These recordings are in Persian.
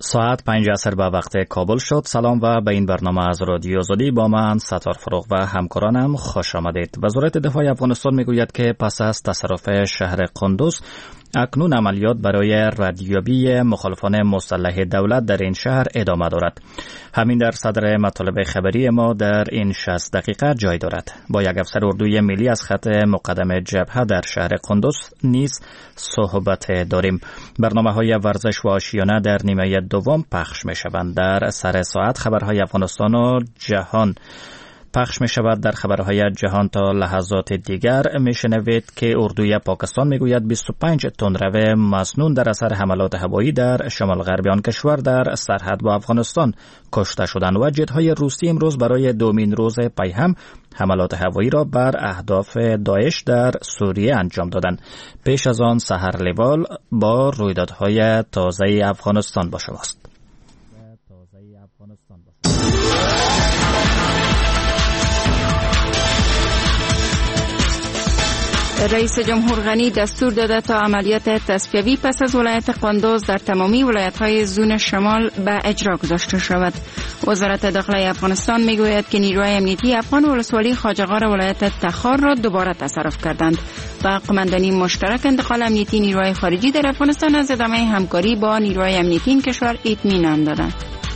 ساعت 5 عصر به وقت کابل شد. سلام و به این برنامه از رادیو آزادی با من ستار فروغ و همکارانم خوش آمدید. وزارت دفاع افغانستان میگوید که پس از تصرف شهر قندوز اکنون عملیات برای ردیابی مخالفان مسلح دولت در این شهر ادامه دارد. همین در صدر مطالب خبری ما در این 60 دقیقه جای دارد. با یک افسر اردوی ملی از خط مقدم جبهه در شهر قندوز نیز صحبت داریم. برنامه‌های ورزش و آشیانه در نیمه دوم پخش می‌شوند. در سر ساعت خبرهای افغانستان و جهان پخش می شود. در خبرهای جهان تا لحظات دیگر می شنوید که اردوی پاکستان می گوید 25 تندرو مسنون در اثر حملات هوایی در شمال غربی آن کشور در سرحد با افغانستان کشته شدند و جتهای روسی امروز برای دومین روز پی هم حملات هوایی را بر اهداف داعش در سوریه انجام دادند. پیش از آن سحر لیوال با رویدادهای تازه افغانستان با شماست. رئیس جمهور غنی دستور داده تا عملیات تصفیوی پس از ولایت قندوز در تمامی ولایت‌های زون شمال به اجرا گذاشته شود. وزارت داخلی افغانستان میگوید که نیروهای امنیتی افغان ولسوالی خواجه‌غار ولایت تخار را دوباره تصرف کردند و قماندانی مشترک انتقال امنیتی نیروهای خارجی در افغانستان از ادامه همکاری با نیروهای امنیتی این کشور اطمینان دادند.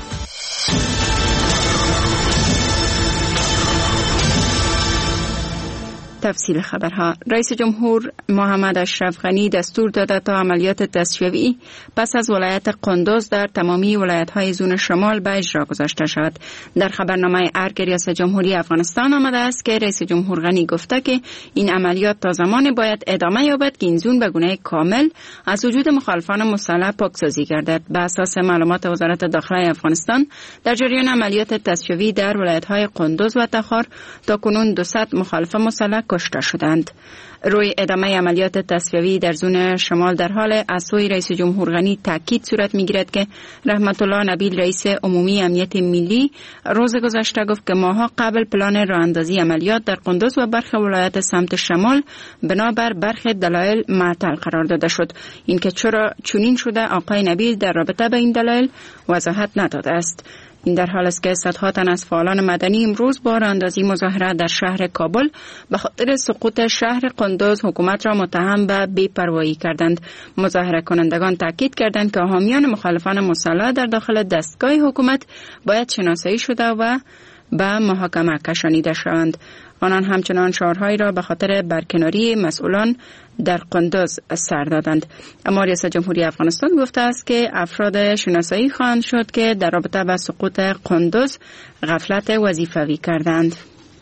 تفصیل خبرها. رئیس جمهور محمد اشرف غنی دستور داده تا عملیات تصفیوی پس از ولایت قندوز در تمامی ولایت‌های زون شمال به اجرا گذاشته شود. در خبرنامه ارگ ریاست جمهوری افغانستان آمده است که رئیس جمهور غنی گفته که این عملیات تا زمانی باید ادامه یابد که این زون به گونه کامل از وجود مخالفان مسلح پاکسازی گردد. به اساس معلومات وزارت داخلی افغانستان در جریان عملیات تصفیوی در ولایت‌های قندوز و تخار تاکنون 200 مخالف مسلح کشته شدند. روی ادامه عملیات تصفیوی در زون شمال در حال از سوی رئیس جمهور غنی تاکید صورت می‌گیرد که رحمت الله نبیل رئیس عمومی امنیت ملی روز گذشته گفت که ماها قبل پلان راه‌اندازی عملیات در قندوز و برخی ولایات سمت شمال بنابر برخی دلایل معطل قرار داده شد. اینکه چرا چنین شده آقای نبیل در رابطه با این دلایل وضاحت نداده است. این در حال است که صدها تن از فعالان مدنی امروز با راه‌اندازی مظاهره در شهر کابل به خاطر سقوط شهر قندوز حکومت را متهم به بی‌پروایی کردند. مظاهره کنندگان تاکید کردند که حامیان مخالفان مسلح در داخل دستگاه حکومت باید شناسایی شده و به محاکمه کشانیده شوند. آنان همچنان شعارهایی را به خاطر برکناری مسئولان در قندوز سر دادند. اما ریاست جمهوری افغانستان گفته است که افراد شناسایی خواهند شد که در رابطه با سقوط قندوز غفلت وظیفوی کردند.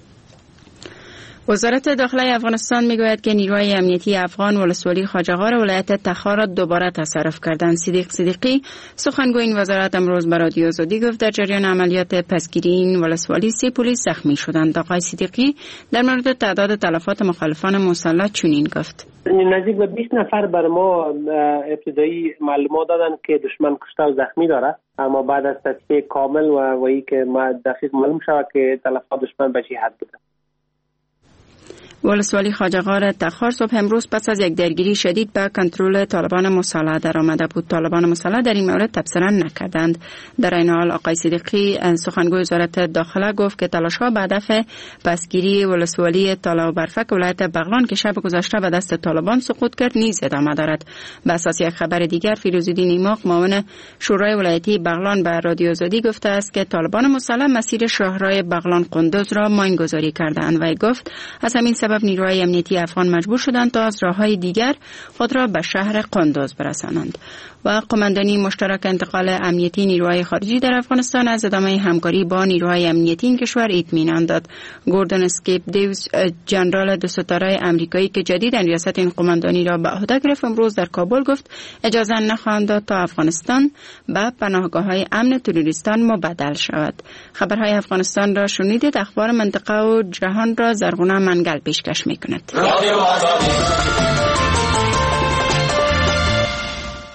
وزارت داخلی افغانستان میگوید که نیروهای امنیتی افغان ولسوالی خواجه‌غار ولایت تخار را دوباره تصرف کردند. صدیق صدیقی سخنگوی این وزارت امروز به رادیو آزادی گفت در جریان عملیات پسگیری این ولسوالی 3 پلیس زخمی شدند. آقای صدیقی در مورد تعداد تلفات مخالفان مسلح چنین گفت: نزدیک به 20 نفر بر ما ابتدایی معلومات دادن که دشمن کشته و زخمی داره، اما بعد از تصفیه کامل و وی که ما دقیق معلوم شود که تلفات دشمن به چه حد بوده. ولسوالی خواجه‌غار تخار صبح امروز پس از یک درگیری شدید به کنترل طالبان مسلح در آمده بود. طالبان مسلح در این مورد تبصره نکردند. در این حال آقای صدیقی سخنگوی وزارت داخله گفت که تلاش‌ها به هدف پسگیری ولسوالی طلا و برفک ولایت بغلان که شب گذشته به دست طالبان سقوط کرد نیز ادامه دارد. به اساس یک خبر دیگر فیروزالدین ایماق معاون شورای ولایتی بغلان به رادیو آزادی گفته است که طالبان مسلح مسیر شاهراه بغلان قندوز را ماینگذاری کردند و گفت از همین سبب نیروهای امنیتی افغان مجبور شدند تا از راه‌های دیگر خود را به شهر قندوز برسانند. و قماندانی مشترک انتقال امنیتی نیروهای خارجی در افغانستان از ادامه همکاری با نیروهای امنیتی این کشور اطمینان داد. گوردن اسکیپ دیوز ژنرال 2 ستاره آمریکایی که جدیداً ریاست این قماندانی را به عهده گرفت امروز در کابل گفت اجازه نخواهند داد تا افغانستان به پناهگاه‌های امن تروریستان مبدل شود. خبرهای افغانستان را شنیدید. اخبار منطقه و جهان را زرغونه منگل پیشکش می‌کند. 9 میکند.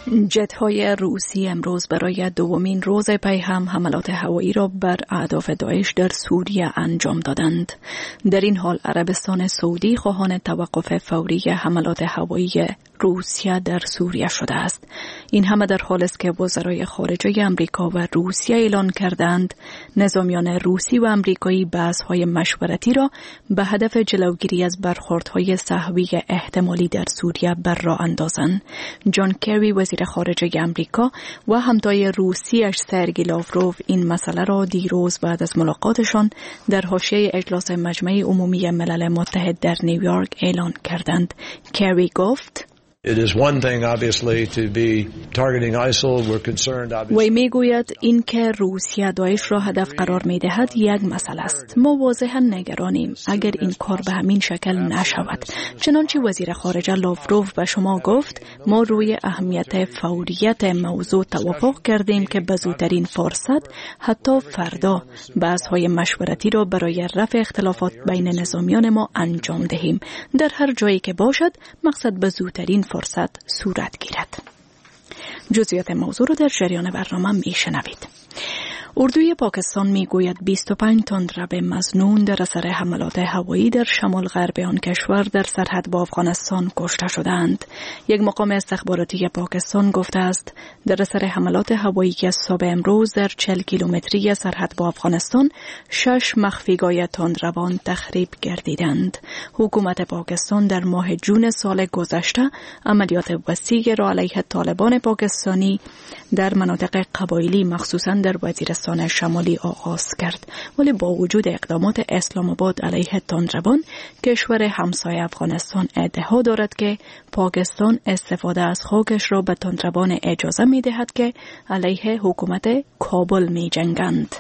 جت‌های روسی امروز برای دومین روز پی هم حملات هوایی را بر اهداف داعش در سوریه انجام دادند. در این حال عربستان سعودی خواهان توقف فوری حملات هوایی روسیه در سوریه شده است. این همه در حالی است که وزرای خارجه آمریکا و روسیه اعلان کردند نظامیان روسی و آمریکایی بحث‌های مشورتی را به هدف جلوگیری از برخوردهای صحوی احتمالی در سوریه بر راه اندازند. جان کری وزیر خارجه آمریکا و همتای روسیش سرگئی لاوروف این مسئله را دیروز بعد از ملاقاتشان در حاشیه اجلاس مجمع عمومی ملل متحد در نیویورک اعلان کردند. کری گفت It is one thing, obviously, to be targeting ISIL. We're concerned, obviously. و میگوید این که روسیه داعش را هدف قرار میدهد یک مسئله است. ما واضحا نگرانیم اگر این کار به همین شکل نشود. چنانچه وزیر خارجه لاوروف به شما گفت ما روی اهمیت فوریت موضوع توافق کردیم که به زودترین فرصت حتی فردا بحث‌های مشورتی را برای رفع اختلافات بین نظامیان ما انجام دهیم. در هر جایی که باشد مقصد به زودترین فرصت صورت گیرد. جزئیات موضوع را در جریان برنامه میشنوید. اردوی پاکستان میگوید 25 تندرب مظنون در اثر حملات هوایی در شمال غرب آن کشور در سرحد با افغانستان کشته شدند. یک مقام استخباراتی پاکستان گفته است در اثر حملات هوایی که از صبح امروز در 40 کیلومتری سرحد با افغانستان 6 مخفیگاه تندروان تخریب گردیدند. حکومت پاکستان در ماه جون سال گذشته عملیات وسیعی را علیه طالبان پاکستانی در مناطق قبایلی مخصوصاً در وزیرستان شمالی آغاز کرد، ولی با وجود اقدامات اسلام آباد علیه تندروان کشور همسایه افغانستان ادعا دارد که پاکستان استفاده از خاکش را به تندروان اجازه می دهد که علیه حکومت کابل می جنگند.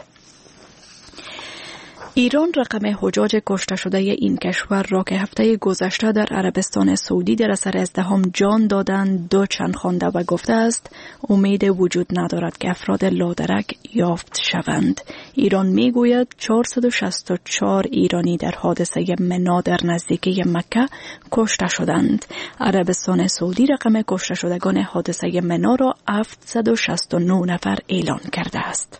ایران رقم حجاج کشته شده این کشور را که هفته گذشته در عربستان سعودی در اثر ازدحام جان دادند دو چند خوانده و گفته است امید وجود ندارد که افراد لادرک یافت شوند. ایران میگوید 464 ایرانی در حادثه منا در نزدیکی مکه کشته شدند. عربستان سعودی رقم کشته شدگان حادثه منا را 769 نفر اعلان کرده است.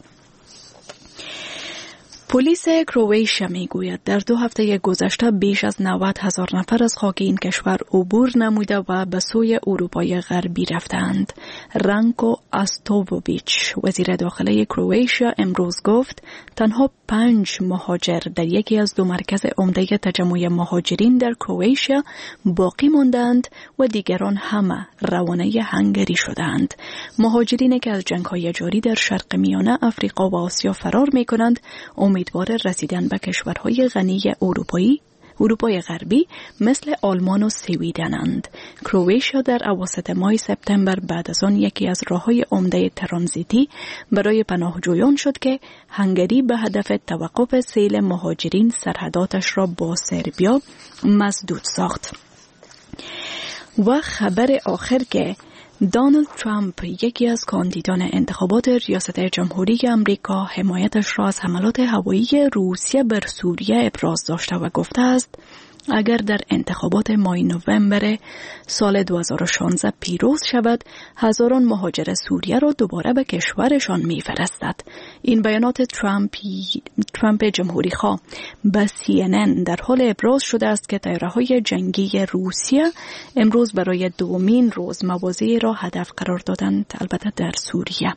پلیس کرواتیا میگوید در 2 هفته گذشته بیش از 90,000 نفر از خاک این کشور عبور نموده و به سوی اروپای غربی رفتند. رانکو استووویچ وزیر داخله کرواتیا امروز گفت تنها 5 مهاجر در یکی از 2 مرکز عمده تجمع مهاجرین در کرواتیا باقی ماندند و دیگران همه روانه هنگری شدند. مهاجرین که از جنگ‌های جاری در شرق میانه، آفریقا و آسیا فرار می‌کنند امیدوار رسیدن به کشورهای غنی اروپای غربی مثل آلمان و سویدنند. کرواتیا در اواسط ماه سپتامبر بعد از آن یکی از راههای عمده ترانزیتی برای پناهجویان شد که هنگری به هدف توقف سیل مهاجرین سرحداتش را با سربیا مسدود ساخت. و خبر آخر که دونالد ترامپ یکی از کاندیدان انتخابات ریاست جمهوری آمریکا حمایتش را از حملات هوایی روسیه بر سوریه ابراز داشته و گفته است اگر در انتخابات ماه نوامبر سال 2016 پیروز شود هزاران مهاجر سوریه را دوباره به کشورشان می‌فرستد. این بیانات ترامپ جمهوری خواه به CNN در حال ابراز شده است که طیاره‌های جنگی روسیه امروز برای دومین روز مواضعی را هدف قرار دادند، البته در سوریه.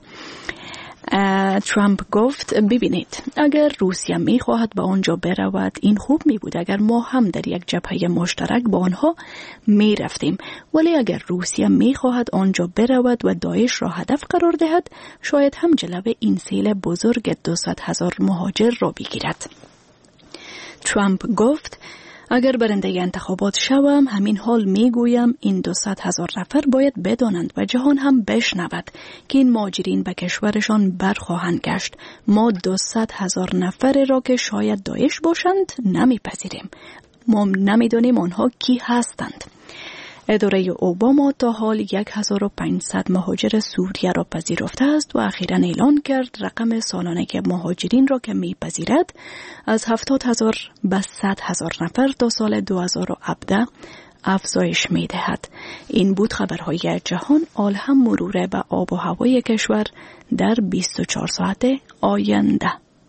ترامپ گفت ببینید اگر روسیه می‌خواهد به آنجا برود این خوب می‌بود اگر ما هم در یک جبهه مشترک با آنها می‌رفتیم، ولی اگر روسیه می‌خواهد آنجا برود و داعش را هدف قرار دهد شاید هم جلوه این سیل بزرگ 200,000 مهاجر را بگیرد. ترامپ گفت اگر برنده انتخابات شوم همین حال میگویم این 200,000 نفر باید بدانند و جهان هم بشنود که این مهاجرین به کشورشان برخواهند گشت. ما 200,000 نفر را که شاید داعش باشند نمیپذیریم. ما نمیدانیم آنها کی هستند. اداره اوباما تا حال 1500 مهاجر سوریه را پذیرفته است و اخیراً اعلان کرد رقم سالانه مهاجرین را که میپذیرد از 70,000 به 100,000 نفر تا سال 2017 افزایش می دهد. این بود خبرهای جهان. آل هم مرور به آب و هوای کشور در 24 ساعت آینده.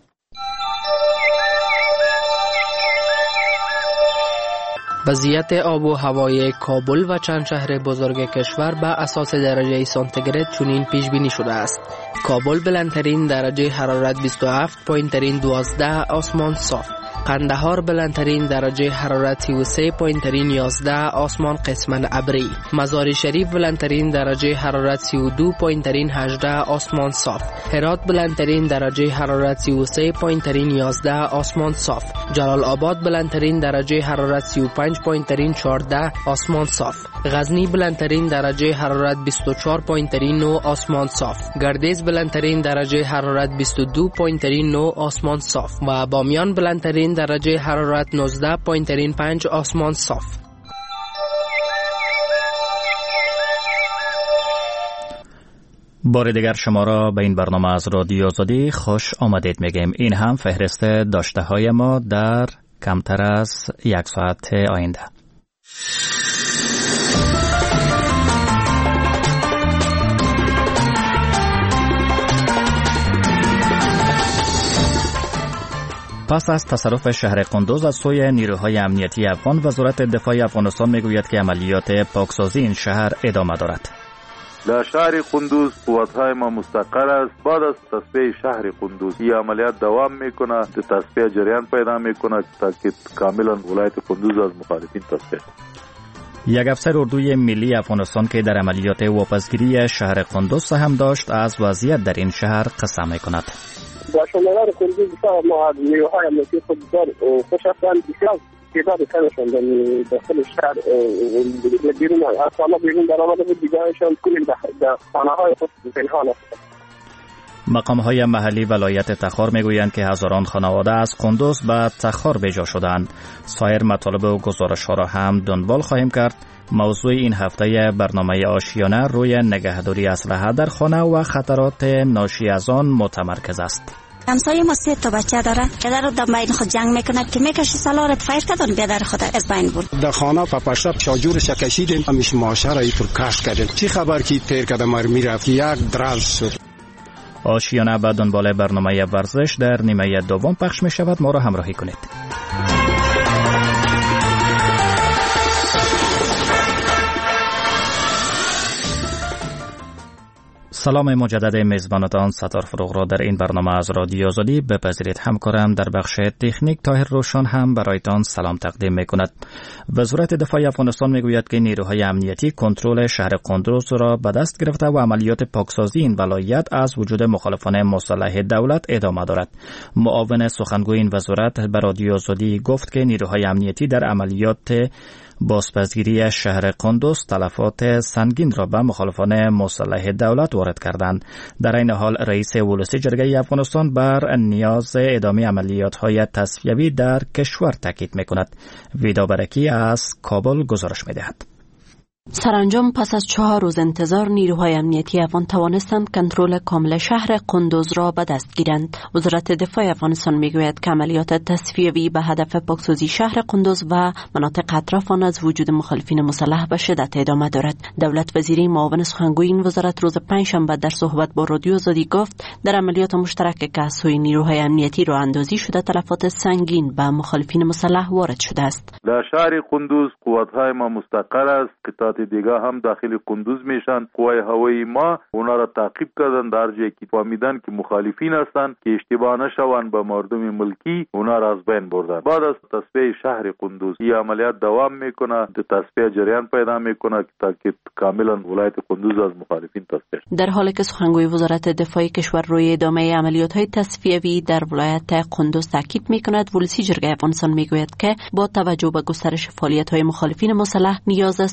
وضعیت آب و هوای کابل و چند شهر بزرگ کشور به اساس درجه سانتیگراد چنین پیش بینی شده است. کابل بلندترین درجه حرارت 27، پایینترین 12 آسمان صاف. قندهار بلندترین درجه حرارت 33، پایینترین 11 آسمان قسماً ابری. مزار شریف بلندترین درجه حرارت 32، پایینترین 18 آسمان صاف. هرات بلندترین درجه حرارت 33، پایینترین 11 آسمان صاف. جلال آباد بلندترین درجه حرارت 35، پایینترین 14 آسمان صاف. غزنی بلندترین درجه حرارت 24، پایینترین 9 آسمان صاف. گردیز بلندترین درجه حرارت 22، پایینترین 9 آسمان صاف. و بامیان بلندترین درجه حرارت 19، پایینترین 5 آسمان صاف. بار دیگر شما را به این برنامه از رادیو آزادی خوش آمدید میگیم. این هم فهرست داشته های ما در کمتر از یک ساعت آینده. پس از تصرف شهر قندوز از سوی نیروهای امنیتی افغان، وزارت دفاع افغانستان میگوید که عملیات پاکسازی این شهر ادامه دارد. در شهر قندوز قوت‌های ما مستقر است. بعد از تصفیه شهر قندوز این عملیات دوام میکنه، تصفیه جریان پیدا میکنه تا که کاملا ولایت قندوز از مخالفین تصفیه. یک افسر اردوی ملی افغانستان که در عملیات واپسگیری شهر قندوز سهم داشت از وضعیت در این شهر قصه میکند. با شمالار قندوز ما از نیروهای امنیتی خود خوش هستند. بسیار تعداد کمشان در داخل شهر بیرون از خانه بیرون در آمده بود، دیگرشان کلی در خانه‌های خود پنهان هستند. مقام‌های محلی ولایت تخار میگویند که هزاران خانواده از قندوز به تخار بجا شدند. سایر مطالب و گزارش‌ها را هم دنبال خواهیم کرد. موضوع این هفته برنامه آشیانه روی نگهداری اسلحه در خانه و خطرات ناشی از آن متمرکز است. همسایه ما 3 تا بچه داره. پدر رو در بین خود جنگ میکنه که میکشی سلارت فیر کردن پدر خود از بین بود. در خانه پاپاشتا چاجورش کشیدیم، همیشه معاشره ایتور کش کردیم. چی خبر کی تیر کده مر میرفت یک دراز شد. آشیانه به دنبال برنامه ورزش در نیمه دوم پخش می شود. ما را همراهی کنید. سلام مجدد میزبانتان ستار فروغ را در این برنامه از رادیو آزادی بپذیرید. همکارم در بخش تکنیک طاهر روشن هم برایتان سلام تقدیم میکند. وزارت دفاع افغانستان میگوید که نیروهای امنیتی کنترل شهر قندوز را به دست گرفته و عملیات پاکسازی این ولایت از وجود مخالفان مسلح دولت ادامه دارد. معاون سخنگوی این وزارت به رادیو آزادی گفت که نیروهای امنیتی در عملیات بازپسگیری شهر قندوز تلفات سنگین را به مخالفان مسلح دولت وارد کردند. در این حال رئیس ولسی جرگه افغانستان بر نیاز ادامه عملیات‌های تصفیوی در کشور تاکید می‌کند. ویدا برکی از کابل گزارش می‌دهد. سرانجام پس از 4 روز انتظار نیروهای امنیتی افغان توانستند کنترل کامل شهر قندوز را به دست گیرند. وزارت دفاع افغانستان میگوید که عملیات تصفیوی به هدف پاکسازی شهر قندوز و مناطق اطراف آن از وجود مخالفین مسلح به شدت ادامه دارد. دولت وزیری معاون سخنگوی این وزارت روز پنجشنبه در صحبت با رادیو آزادی گفت در عملیات مشترک که از سوی نیروهای امنیتی راه اندازی شده تلفات سنگین به مخالفین مسلح وارد شده است. در شهر قندوز قوت‌های ما مستقر است. دیگه هم داخل قندوز میشن. قوای هوایی ما اونا را تعقیب کردن در جایی که فهمیدن که مخالفین هستند که اشتباه نشون به مردم ملکی اونا را از بین بردن. بعد از تصفیه شهر قندوز این عملیات دوام میکنه، تصفیه جریان پیدا میکنه تا که کاملا ولایت قندوز از مخالفین تصفیه. در حالی که سخنگوی وزارت دفاع کشور روی ادامه عملیات‌های تصفیوی در ولایت قندوز تاکید میکند، ولسی جرگه افغانستان میگوید که با توجه به گسترش فعالیت‌های مخالفین مسلح نیاز است تا این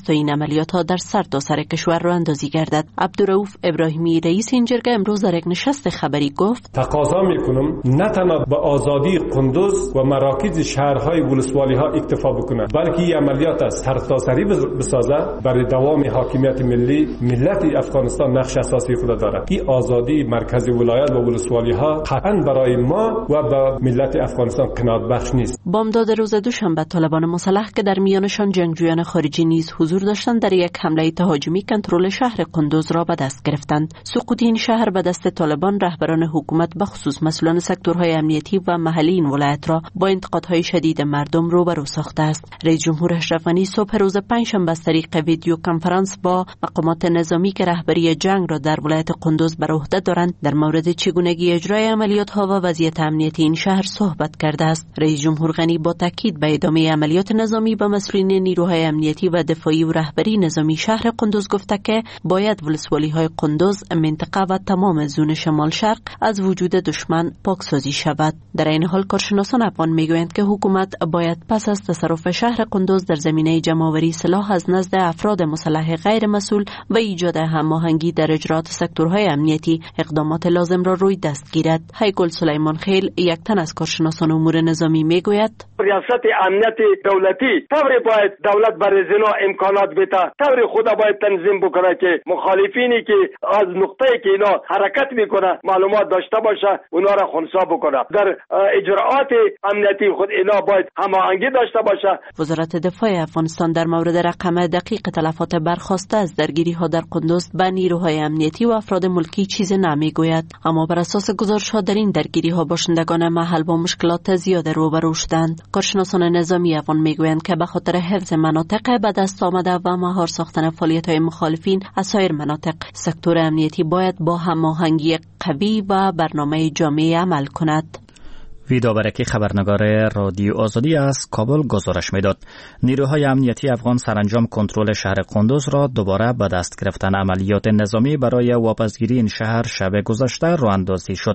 عملیات ها در سرتاسر کشور راه اندازی گردد. عبدالرؤوف ابراهیمی رئیس این جرگه امروز در یک نشست خبری گفت: تقاضا میکنم نه تنها به آزادی قندوز و مراکز شهرهای ولسوالی ها اکتفا بکنه، بلکه این عملیات از سرتاسری بسازه. برای دوام حاکمیت ملی ملت افغانستان نقش اساسی خود دارد. این آزادی مرکز ولایت و ولسوالی ها قطعا برای ما و به ملت افغانستان قناعت بخش نیست. بامداد روز دوشنبه طالبان مسلح که در میانشان جنگجویان خارجی نیز حضور داشتند در یک حمله تهاجمی کنترل شهر قندوز را به دست گرفتند. سقوط این شهر به دست طالبان رهبران حکومت به خصوص مسئولان سکتورهای امنیتی و محلی این ولایت را با انتقادهای شدید مردم روبرو ساخته است. رئیس جمهور اشرف غنی صبح روز پنجشنبه از طریق ویدیو کنفرانس با مقامات نظامی که رهبری جنگ را در ولایت قندوز بر عهده دارند در مورد چگونگی اجرای عملیات ها و وضعیت امنیتی این شهر صحبت کرده است. رئیس جمهور غنی با تاکید به ادامه عملیات نظامی به مسئولین نیروهای امنیتی و دفاعی و رهبری نظامی شهر قندوز گفته که باید ولسوالی های قندوز، منطقه و تمام زون شمال شرق از وجود دشمن پاکسازی شود. در این حال کارشناسان افغان میگویند که حکومت باید پس از تصرف شهر قندوز در زمینه جمع‌آوری سلاح از نزد افراد مسلح غیر مسئول و ایجاد هماهنگی در اجرات سکتورهای امنیتی اقدامات لازم را روی دست گیرد. هیکل سلیمان خیل یک تن از کارشناسان امور نظامی میگوید: ریاست امنیت دولتی طوری باید دولت برای زنا امکانات بده، طوری خدا باید تنظیم بکنه که مخالفینی که از نقطه‌ای که اینا حرکت میکنه معلومات داشته باشه، اونا را خنثی بکنه. در اجراءات امنیتی خود اینا باید هماهنگی داشته باشه. وزارت دفاع افغانستان در مورد رقم دقیق تلفات برخاسته از درگیری‌ها در قندوز به نیروهای امنیتی و افراد ملکی چیزی نمیگوید، اما بر اساس گزارش‌ها در این درگیری‌ها باشندگان محل با مشکلات زیاد روبرو شدند. کارشناسان نظامی افغان میگویند که به خاطر حفظ مناطق به دست آمده و مهار ساختن فعالیت‌های مخالفین از سایر مناطق، سکتور امنیتی باید با هماهنگی قوی و برنامه جامع عمل کند. ویدا برکی خبرنگار رادیو آزادی از کابل گزارش میداد. نیروهای امنیتی افغان سرانجام کنترل شهر قندوز را دوباره به دست گرفتن عملیات نظامی برای واپسگیری این شهر شب گذشته راه اندازی شد.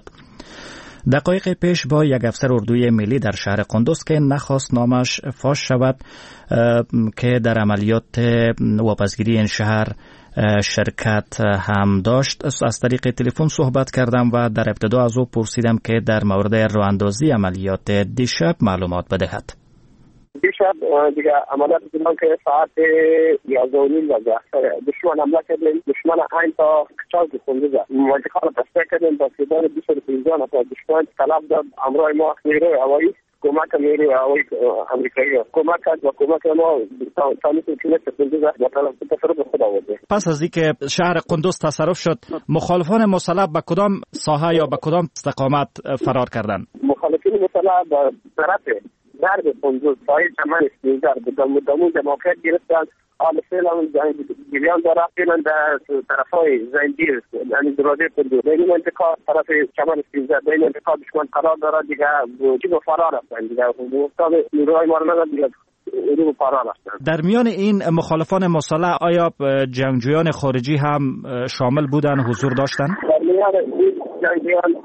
دقایق پیش با یک افسر اردوی ملی در شهر قندوز که نخواست نامش فاش شود که در عملیات واپسگیری این شهر شرکت هم داشت از طریق تلفن صحبت کردم و در ابتدا از او پرسیدم که در مورد راه اندازی عملیات دیشب معلومات بدهد. دیشب دیگه عملیات دیدم که ساعت 11:30 دشمن حمله کردیم. دشمن این تا کچاز قندوز منطقه را بسته کردیم. با تعداد 215 نفر دشمن طلب داد همراه ما نیروی هوایی کمک نیروی هوایی امریکایی کمک کرد و کمک ما تانیس کیلومتر قندوز با تصرف خود آورده. پس از اینکه شهر قندوز تصرف شد، مخالفان مسلح به کدام ساحه یا به کدام استقامت فرار کردند؟ مخالفین مسلح به طرف درب قندوز ساحل چمن اسپینزر بدمون موقعیت گرفتند. حال فعلا جریان داره. فعلا در طرفای زنجیر یعنی دروازه قندوز بین منطقه طرف چمن اسپینزر بین منطقه دشمن قرار داره. دیگه جیب فرار هستند. دیگه مستقیم نیروهای ما را دیگه رو فرار هستند. در میان این مخالفان مسلح آیا جنگجویان خارجی هم شامل بودن، حضور داشتن؟ در میان این جنگجویان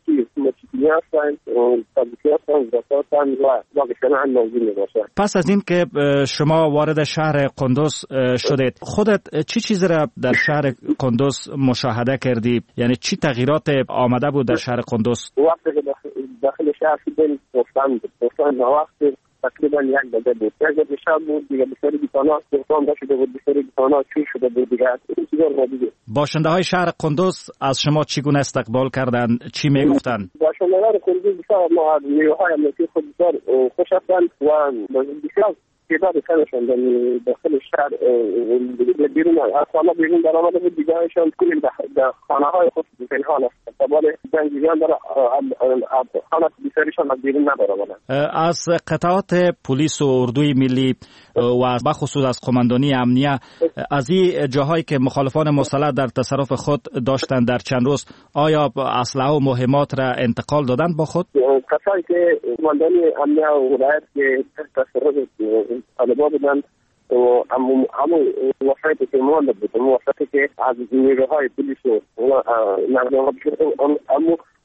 پس از این که شما وارد شهر قندوز شدید، خودت چی چیزی را در شهر قندوز مشاهده کردی؟ یعنی چی تغییرات آمده بود در شهر قندوز؟ وقتی که داخل شهر شدیم گفتن وقتی تقریبا یک دقیقه بود. یک دقیقه شب بود دیگه. بسیاری بیتانا گفتان داشته بود. بسیاری بیتانا چون شده بود دیگه. این چیزا رو دیگه. باشنده های شهر قندوز از شما چگونه استقبال کردند؟ چی میگفتند؟ باشنده های قندوز بسیار ما نیروهای امنیتی خود بسیار خوش هستند و بسیار تعداد کمشان داخل شهر بیرون از خانه بیرون در آمده بود. دیگه هایشان کلی در خانه های خود پنهان است. سوال جنگجویان داره خانه بسیاریشان از بیرون نداره آمدن. از قطعات پلیس و اردوی ملی و بخصوص از قماندانی امنیه از این جاهایی که مخالفان مسلح در تصرف خود داشتند در چند روز، آیا اسلحه و مهمات را انتقال دادن با خود؟ کسایی که قماندانی امنیه و ولایت که تصرف طالبان بودن همون وسایلی که مانده بود، وسایلی که از نیروهای پلیس و نظام همون وسایل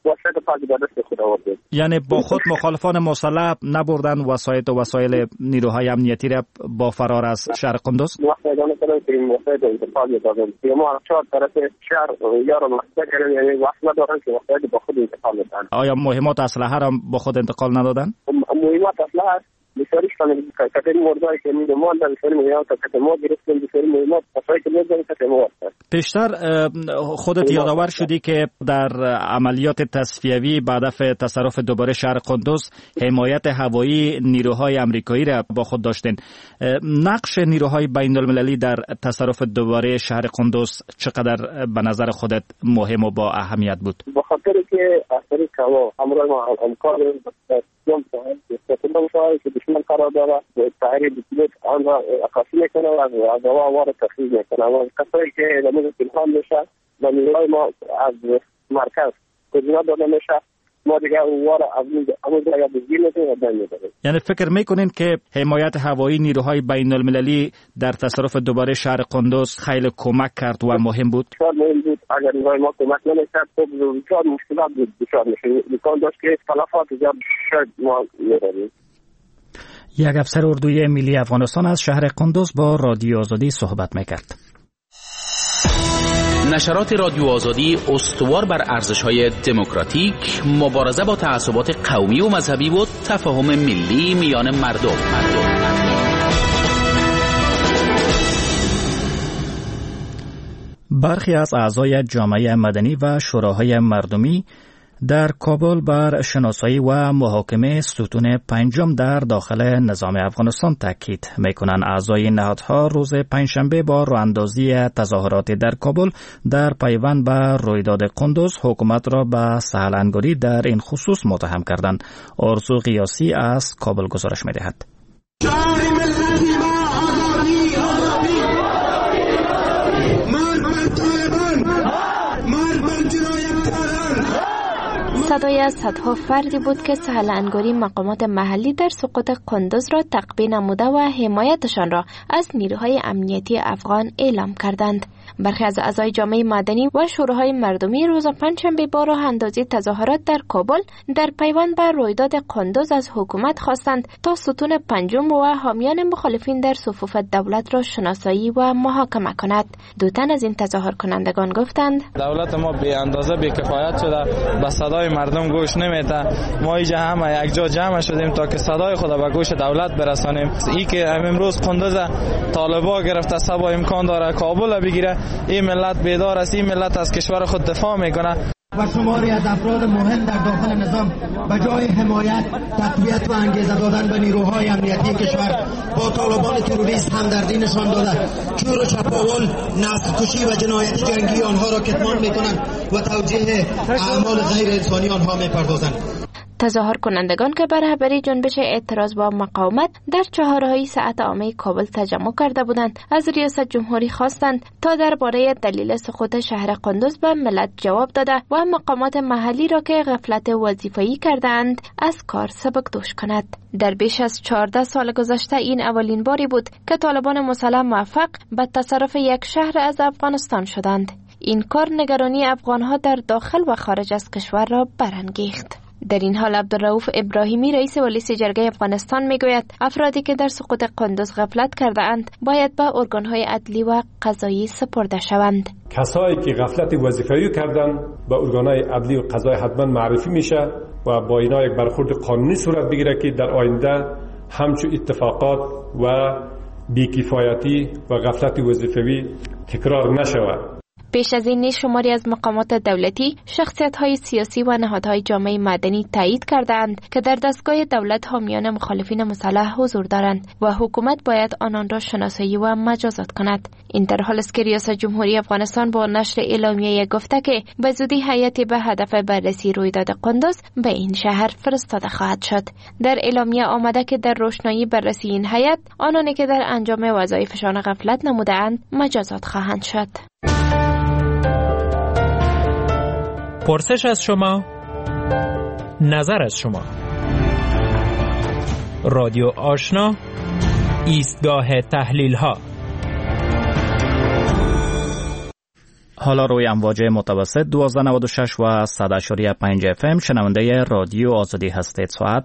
اتفاق به دست خود آورده. یعنی با خود مخالفان مسلح نبردن وسایط و وسایل نیروهای امنیتی را با فرار از شهر قندوز؟ وقتی ادامه کردن که این وسایط انتقال دادن که ما 4 طرف شهر یا را محصول کردن، یعنی وقت ندارن که وسایط با خود انتقال بدن. آیا مهمات اسلحه را با خود انتقال ندادن؟ مهمات اسلحه بسیاری شامل کتری مردایی که میدمان در بسیاری مهمات که ما گرفتیم، بسیاری مهمات تصایی که میدونی که ما هستن. پیشتر خودت یادآور شدی که در عملیات تصفیوی به هدف تصرف دوباره شهر قندوز حمایت هوایی نیروهای امریکایی را با خود داشتین. نقش نیروهای بین المللی در تصرف دوباره شهر قندوز چقدر به نظر خودت مهم و با اهمیت بود؟ به خاطر که اثری که همراه ما امکان یوم ساعت که دشمن قرار داره تحریر بسیط آن را اقاسی میکنه و از هوا وارد تخریب میکنه و کسایی که لموز پنهان میشه و نیروهای ما از مرکز کوردینات داده میشه، ما دیگه وارد از جایی بزگیر میکنیم و دن میداریم. یعنی فکر میکنین که حمایت هوایی نیروهای بین المللی در تصرف دوباره شهر قندوز خیلی کمک کرد و مهم بود؟ بسیار مهم بود. اگر نیروهای ما کمک نمیکرد خب بسیار مشکلات بود بسیار میشه. امکان داشت که تلفات زیاد شاید ما میداریم. یک افسر اردوی ملی افغانستان از شهر قندوز با رادیو آزادی صحبت میکرد. نشرات رادیو آزادی استوار بر ارزش‌های دموکراتیک، مبارزه با تعصبات قومی و مذهبی و تفاهم ملی میان مردم. برخی از اعضای جامعه مدنی و شوراهای مردمی در کابل بر شناسایی و محاکمه ستون پنجم در داخل نظام افغانستان تاکید میکنند. اعضای نهادها روز پنجشنبه با راهاندازی تظاهرات در کابل در پیوند به رویداد قندوز حکومت را به سهلانگاری در این خصوص متهم کردند. آرزو قیاسی از کابل گزارش میدهد. صدای از صدها فردی بود که سهلانگاری مقامات محلی در سقوط قندوز را تقویه نموده و حمایتشان را از نیروهای امنیتی افغان اعلام کردند. برخی از اعضای جامعه مدنی و شوراهای مردمی روز پنجشنبه با راه اندازی تظاهرات در کابل در پیوند به رویداد قندوز از حکومت خواستند تا ستون پنجم و حامیان مخالفین در صفوف دولت را شناسایی و محاکمه کند. دو تن از این تظاهر کنندگان گفتند دولت ما بی اندازه بی کفایت شده، به صدای مردم گوش نمیده. ما اینجا همه یک جا جمع شدیم تا که صدای خود به گوش دولت برسانیم. این که امروز قندوز طالبا گرفته سبا امکان داره کابل بگیره، این ملت بیدار است، این ملت از کشور خود دفاع میکنه. و شماری از افراد مهم در داخل نظام به جای حمایت، تقویت و انگیزه دادن به نیروهای امنیتی کشور با طالبان تروریست همدردی نشان داده، چور و چپاول، نسل‌کشی و جنایت جنگی آنها را کتمان میکنند و توجیه اعمال غیر انسانی آنها میپردازند. تظاهر کنندگان که به رهبری جنبش اعتراض با مقاومت در چهارراهی ساعت عامه کابل تجمع کرده بودند، از ریاست جمهوری خواستند تا درباره دلیل سقوط شهر قندوز به ملت جواب داده و مقامات محلی را که غفلت وظیفه‌ای کردند از کار سبکدوش کند. در بیش از 14 سال گذشته این اولین باری بود که طالبان مسلح موفق به تصرف یک شهر از افغانستان شدند. این کار نگرانی افغانها در داخل و خارج از کشور را برانگیخت. در این حال عبدالرؤوف ابراهیمی رئیس ولیس جرگه افغانستان میگوید افرادی که در سقوط قندوز غفلت کرده اند باید به ارگانهای عدلی و قضایی سپرده شوند. کسایی که غفلت وظیفه‌ای کردن به ارگانهای عدلی و قضایی حتما معرفی میشه و با اینا یک برخورد قانونی صورت بگیره که در آینده همچون اتفاقات و بی‌کفایتی و غفلت وظیفه‌ای تکرار نشود. پیش از این نیز شماری از مقامات دولتی، شخصیت‌های سیاسی و نهادهای جامعه مدنی تایید کردند که در دستگاه دولت حامیان مخالفین مسلح حضور دارند و حکومت باید آنان را شناسایی و مجازات کند. این در حالی است که ریاست جمهوری افغانستان با نشر اعلامیه گفته که به زودی هیئتی به هدف بررسی رویداد قندوز به این شهر فرستاده خواهد شد. در اعلامیه آمده که در روشنایی بررسی این هیئت، آنانی که در انجام وظایفشان غفلت نموده‌اند مجازات خواهند شد. پرسش از شما، نظر از شما. رادیو آشنا، ایستگاه تحلیل ها. حالا روی امواج متوسط 1296 و 100.5 FM شنونده رادیو آزادی هستید. ساعت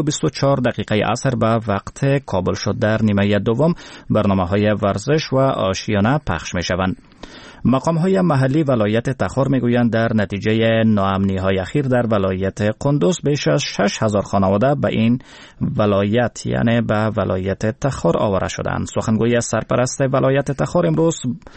5:24 عصر به وقت کابل شد. در نیمه دوم برنامه‌های ورزش و آشیانه پخش می‌شوند. مقام‌های محلی ولایت تخار می‌گویند در نتیجه ناامنی‌های اخیر در ولایت قندوز بیش از 6000 خانواده به این ولایت یعنی به ولایت تخار آواره شدند. سخنگوی سرپرست ولایت تخار امروز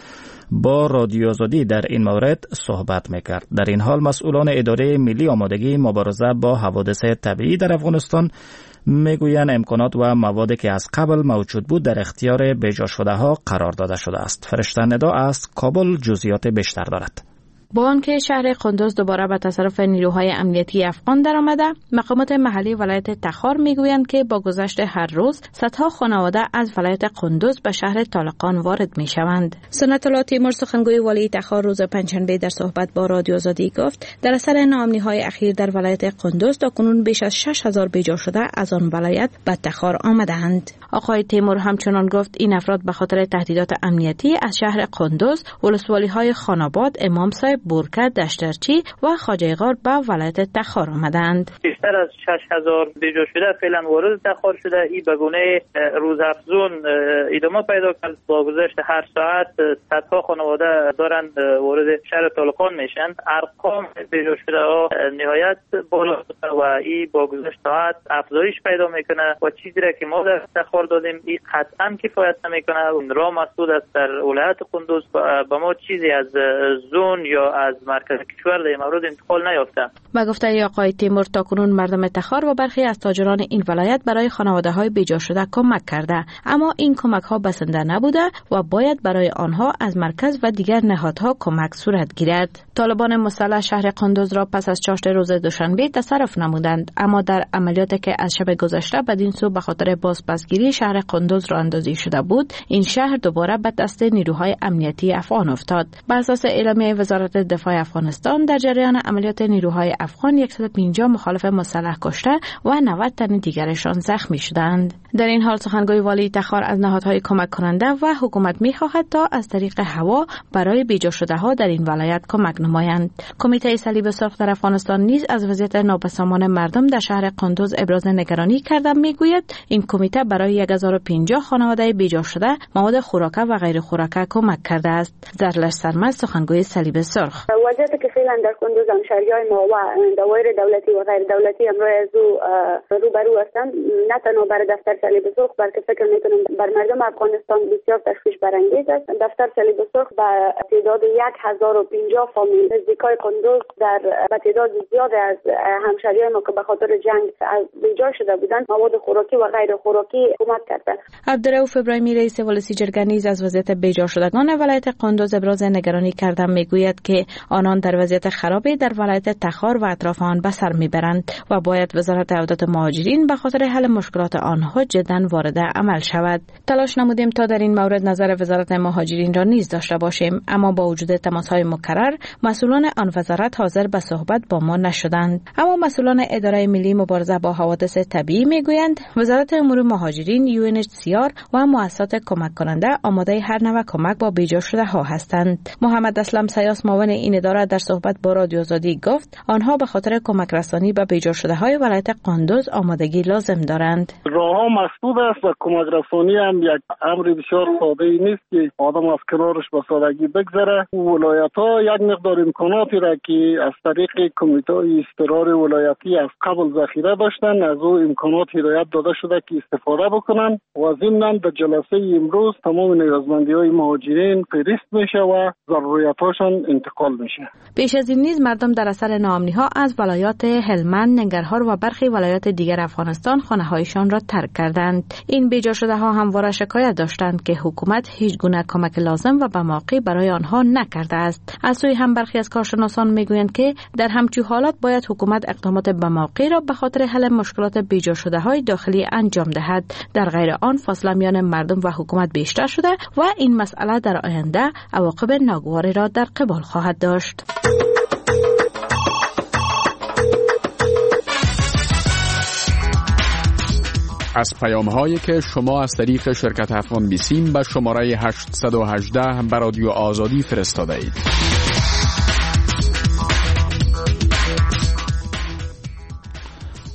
با رادیو آزادی در این مورد صحبت میکرد. در این حال مسئولان اداره ملی آمادگی مبارزه با حوادث طبیعی در افغانستان میگویند امکانات و موادی که از قبل موجود بود در اختیار بجا شده ها قرار داده شده است. فرشته ندا از کابل جزئیات بیشتر دارد. با آنکه شهر قندوز دوباره به تصرف نیروهای امنیتی افغان درآمده، مقامات محلی ولایت تخار میگویند که با گذشت هر روز صدها خانواده از ولایت قندوز به شهر طالقان وارد میشوند. سنت الله تیمور سخنگوی والی تخار روز پنجشنبه در صحبت با رادیو آزادی گفت در اثر ناامنی‌های اخیر در ولایت قندوز تاکنون بیش از 6000 بیجا شده از آن ولایت به تخار آمده‌اند. آقای تیمور همچنان گفت این افراد به خاطر تهدیدات امنیتی از شهر قندوز، ولسوالی‌های خاناباد، امام صاحب، بورکه، دشترچی و خواجه غار به ولایت تخار آمدند. بیشتر از 6000 بیجا شده فعلا وارد تخار شده. این به گونه روزافزون ادامه پیدا کرد. با گذشت هر ساعت صدها خانواده دارند وارد شهر طالقان میشن. ارقام بیجا شده ها نهایت بالا و این با گذشت ساعت افزایش پیدا میکنه و چیزی را که ما در تخار دادیم این قطعا کفایت نمیکنه. راه مسدود است در ولایت قندوز. با ما چیزی از زون یا از مرکز کشور در مورد انتقال نیافته. با گفته آقای تیمور تاکنون مردم تخار و برخی از تاجران این ولایت برای خانواده‌های بیجا شده کمک کرده، اما این کمک‌ها بسنده نبوده و باید برای آنها از مرکز و دیگر نهادها کمک صورت گیرد. طالبان مسلح شهر قندوز را پس از چاشت روز دوشنبه تصرف نمودند، اما در عملیاتی که از شب گذشته بدین سو به خاطر بازپسگیری شهر قندوز راه اندازی شده بود، این شهر دوباره به دست نیروهای امنیتی افغان افتاد. بر اساس اعلامیه وزارت دفاع افغانستان در جریان عملیات نیروهای افغان 150 مخالف مسلح کشته و 90 تن دیگرشان زخمی شدند. در این حال سخنگوی والی تخار از نهادهای کمک کننده و حکومت می‌خواهد تا از طریق هوا برای بیجا شده‌ها در این ولایت کمک نمایند. کمیته صلیب سرخ در افغانستان نیز از وضعیت نابسامان مردم در شهر قندوز ابراز نگرانی کرده. میگوید این کمیته برای 1050 خانواده بیجا شده مواد خوراکه و غیر خوراکه کمک کرده است. زرلش سرمد سخنگوی صلیب سرخ: وضعیتی که فعلا در قندوز همشهری‌های ما و دوایر دولتی و غیر دولتی امروز از روبرو هستند، نه تنها برای دفتر صلیب سرخ بلکه فکر می‌کنم بر مردم افغانستان بسیار تشویش برانگیز است. دفتر صلیب سرخ به تعداد 1050 فامیل نزدیکای قندوز در به تعداد زیاد از همشهری‌های ما که به خاطر جنگ از بیجا شده بودند مواد خوراکی و غیر خوراکی کمک کرده. عبدالرؤوف ابراهیمی رئیس ولسی جرگه نیز از وضعیت بیجا شدگان ولایت قندوز ابراز نگرانی کرده. میگوید که آنان در وضعیت خرابی در ولایت تخار و اطراف آن به سر میبرند و باید وزارت عودت مهاجرین به خاطر حل مشکلات آنها جداً وارد عمل شود. تلاش نمودیم تا در این مورد نظر وزارت مهاجرین را نیز داشته باشیم، اما با وجود تماس‌های مکرر مسئولان آن وزارت حاضر به صحبت با ما نشدند. اما مسئولان اداره ملی مبارزه با حوادث طبیعی میگویند وزارت امور مهاجرین، UNHCR و مؤسسات کمک کننده آماده هر نوع کمک با بیجا شده ها هستند. محمد اسلم سیاس معاون این اداره در صحبت با رادیو آزادی گفت آنها به خاطر کمک رسانی به بیجا شده های ولایت قندوز آمادگی لازم دارند. راهها مسدود است و کمک رسانی هم یک امر بسیار ساده ای نیست که آدم از کنارش به سادگی بگذره. ولایت ها یک مقدار امکاناتی را که از طریق کمیته اضطراری ولایتی از قبل ذخیره داشتن از او امکانات هدایت داده شده که استفاده بکنن و ضمناً در جلسه امروز تمام نیازمندی های مهاجرین فهرست میشه و ضروریاتشان انتقال میشه. پیش از این نیز مردم در اثر ناامنی‌ها از ولایات هلمند، ننگرهار و برخی ولایات دیگر افغانستان خانه‌هایشان را ترک کردند. این بیجا شده‌ها همواره شکایت داشتند که حکومت هیچ گونه کمک لازم و به موقع برای آنها نکرده است. از سوی هم برخی از کارشناسان میگویند که در همچین حالات باید حکومت اقدامات به موقع را به خاطر حل مشکلات بیجا شده‌های داخلی انجام دهد. در غیر آن فاصله میان مردم و حکومت بیشتر شده و این مسئله در آینده عواقب ناگواری را در قبال خواهد داشت. از پیام‌هایی که شما از طریق شرکت افغان بیسیم به شماره 818 به رادیو آزادی فرستاده اید.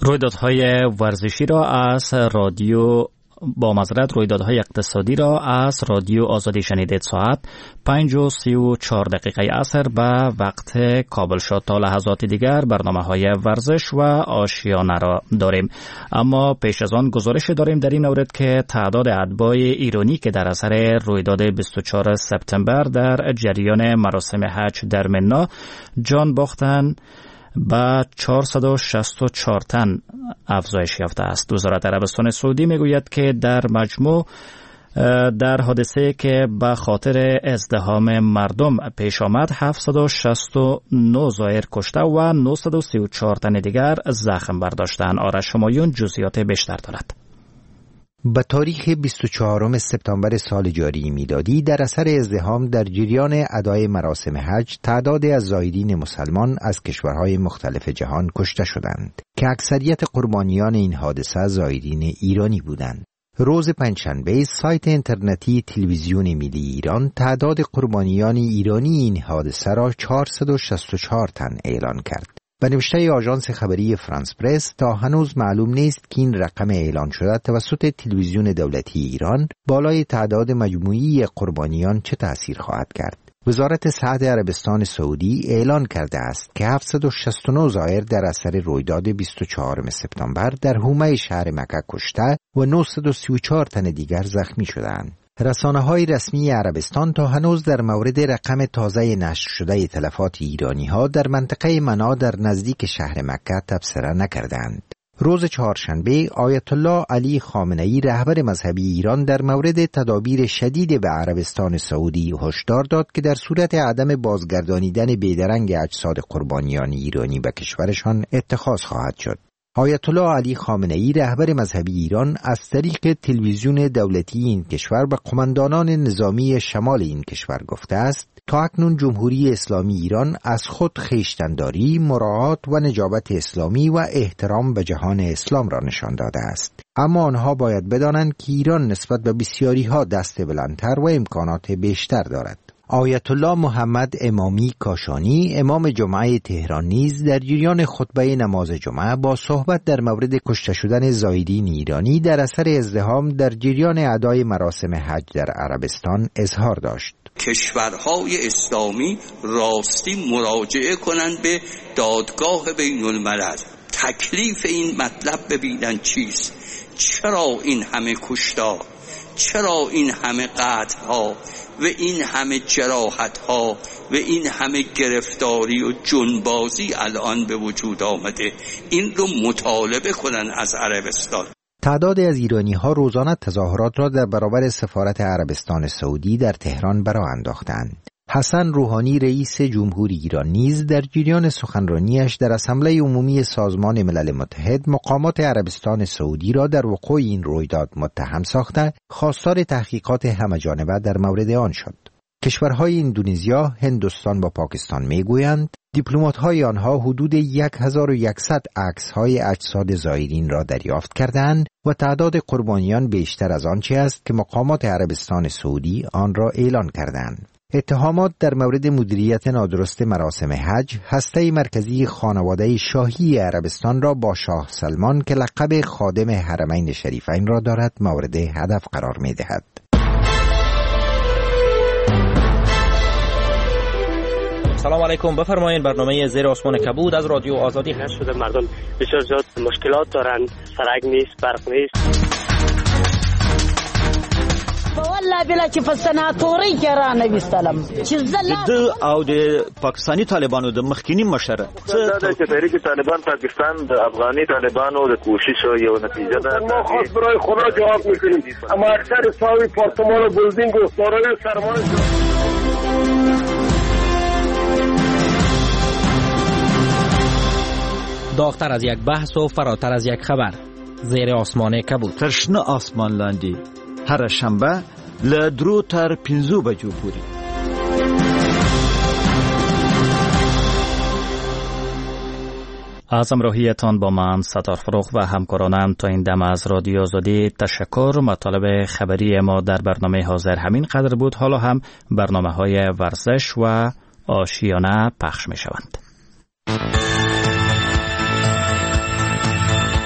رویدادهای ورزشی را از رادیو رویدادهای اقتصادی را از رادیو آزادی شنیدید. ساعت 5:34 عصر به وقت کابل شد. تا لحظات دیگر برنامه‌های ورزش و آشیانه را داریم. اما پیش از آن گزارش داریم در این مورد که تعداد اتباع ایرانی که در اثر رویداد 24 سپتامبر در جریان مراسم حج در منا جان باختند با 464 تن افزایش یافته است. وزارت عربستان سعودی میگوید که در مجموع در حادثه که به خاطر ازدحام مردم پیش آمد 769 زائر کشته و 934 تن دیگر زخم برداشتند. آرش همایون جزئیات بیشتر دارد. به تاریخ 24 سپتامبر سال جاری میلادی در اثر ازدحام در جریان ادای مراسم حج تعدادی از زائرین مسلمان از کشورهای مختلف جهان کشته شدند که اکثریت قربانیان این حادثه زائرین ایرانی بودند. روز پنجشنبه سایت اینترنتی تلویزیون ملی ایران تعداد قربانیان ایرانی این حادثه را 464 تن اعلان کرد. به نوشته آژانس خبری فرانس پرس تا هنوز معلوم نیست که این رقم اعلان شده توسط تلویزیون دولتی ایران بالای تعداد مجموعی قربانیان چه تأثیر خواهد کرد. وزارت صحت عربستان سعودی اعلان کرده است که 769 زائر در اثر رویداد 24 سپتامبر در حومه شهر مکه کشته و 934 تن دیگر زخمی شدند. رسانه‌های رسمی عربستان تا هنوز در مورد رقم تازه نشر شده تلفات ایرانی‌ها در منطقه منا در نزدیک شهر مکه تبصره نکردند. روز چهارشنبه آیت الله علی خامنه‌ای رهبر مذهبی ایران در مورد تدابیر شدید به عربستان سعودی هشدار داد که در صورت عدم بازگردانیدن بیدرنگ اجساد قربانیان ایرانی به کشورشان اتخاذ خواهد شد. آیت الله علی خامنه‌ای رهبر مذهبی ایران از طریق تلویزیون دولتی این کشور به قماندانان نظامی شمال این کشور گفته است تا اکنون جمهوری اسلامی ایران از خود خویشتن‌داری، مراعات و نجابت اسلامی و احترام به جهان اسلام را نشان داده است. اما آنها باید بدانند که ایران نسبت به بسیاری‌ها دست بلندتر و امکانات بیشتر دارد. آیت الله محمد امامی کاشانی امام جمعه تهران نیز در جریان خطبه نماز جمعه با صحبت در مورد کشته شدن زائرین ایرانی در اثر ازدحام در جریان ادای مراسم حج در عربستان اظهار داشت. کشورهای اسلامی راستی مراجعه کنند به دادگاه بین الملل. تکلیف این مطلب ببینن چیست؟ چرا این همه کشتار؟ چرا این همه قتل‌ها و این همه جراحت‌ها و این همه گرفتاری و جنبازی الان به وجود آمده؟ این رو مطالبه کنن از عربستان. تعدادی از ایرانی‌ها روزانه تظاهرات را در برابر سفارت عربستان سعودی در تهران برآ انداختند. حسن روحانی رئیس جمهوری ایران نیز در جریان سخنرانیش در اسمبله عمومی سازمان ملل متحد مقامات عربستان سعودی را در وقوع این رویداد متهم ساخته خواستار تحقیقات همه‌جانبه در مورد آن شد. کشورهای اندونزیا، هندوستان و پاکستان میگویند دیپلمات‌های آنها حدود 1100 عکس‌های اجساد زائرین را دریافت کردند و تعداد قربانیان بیشتر از آنچه است که مقامات عربستان سعودی آن را اعلان کردند. اتهامات در مورد مدیریت نادرست مراسم حج هسته مرکزی خانواده شاهی عربستان را با شاه سلمان که لقب خادم حرمین شریفین را دارد مورد هدف قرار می دهد. سلام علیکم، بفرمایید. برنامه زیر آسمان کبود از رادیو آزادی هست. شده مردم بسیار زیاد مشکلات دارند، سرک نیست، برق نیست. والله بلا چې په سناتوري کې را نه وستلم چې زله او د پاکستانی طالبانو د مخکینی مشره دا چې تحریک طالبان پاکستان د افغاني طالبانو د کوشش یو نتیجه ده. ما خاص برای خدا جواب میکنیم، اما اکثر ساوی پارتمان و بلدینگ و دارای سرمایه داغتر از یک بحث و فراتر از یک خبر. زیر آسمان کبود. ترشنه آسمان لاندی هر شنبه لدرو تر 5 بجو پوری. از همراهیتان با من ستار فروغ و همکارانم تا این دم از رادیو آزادی تشکر. مطالب خبری ما در برنامه حاضر همین قدر بود. حالا هم برنامه‌های ورزش و آشیانه پخش می شوند.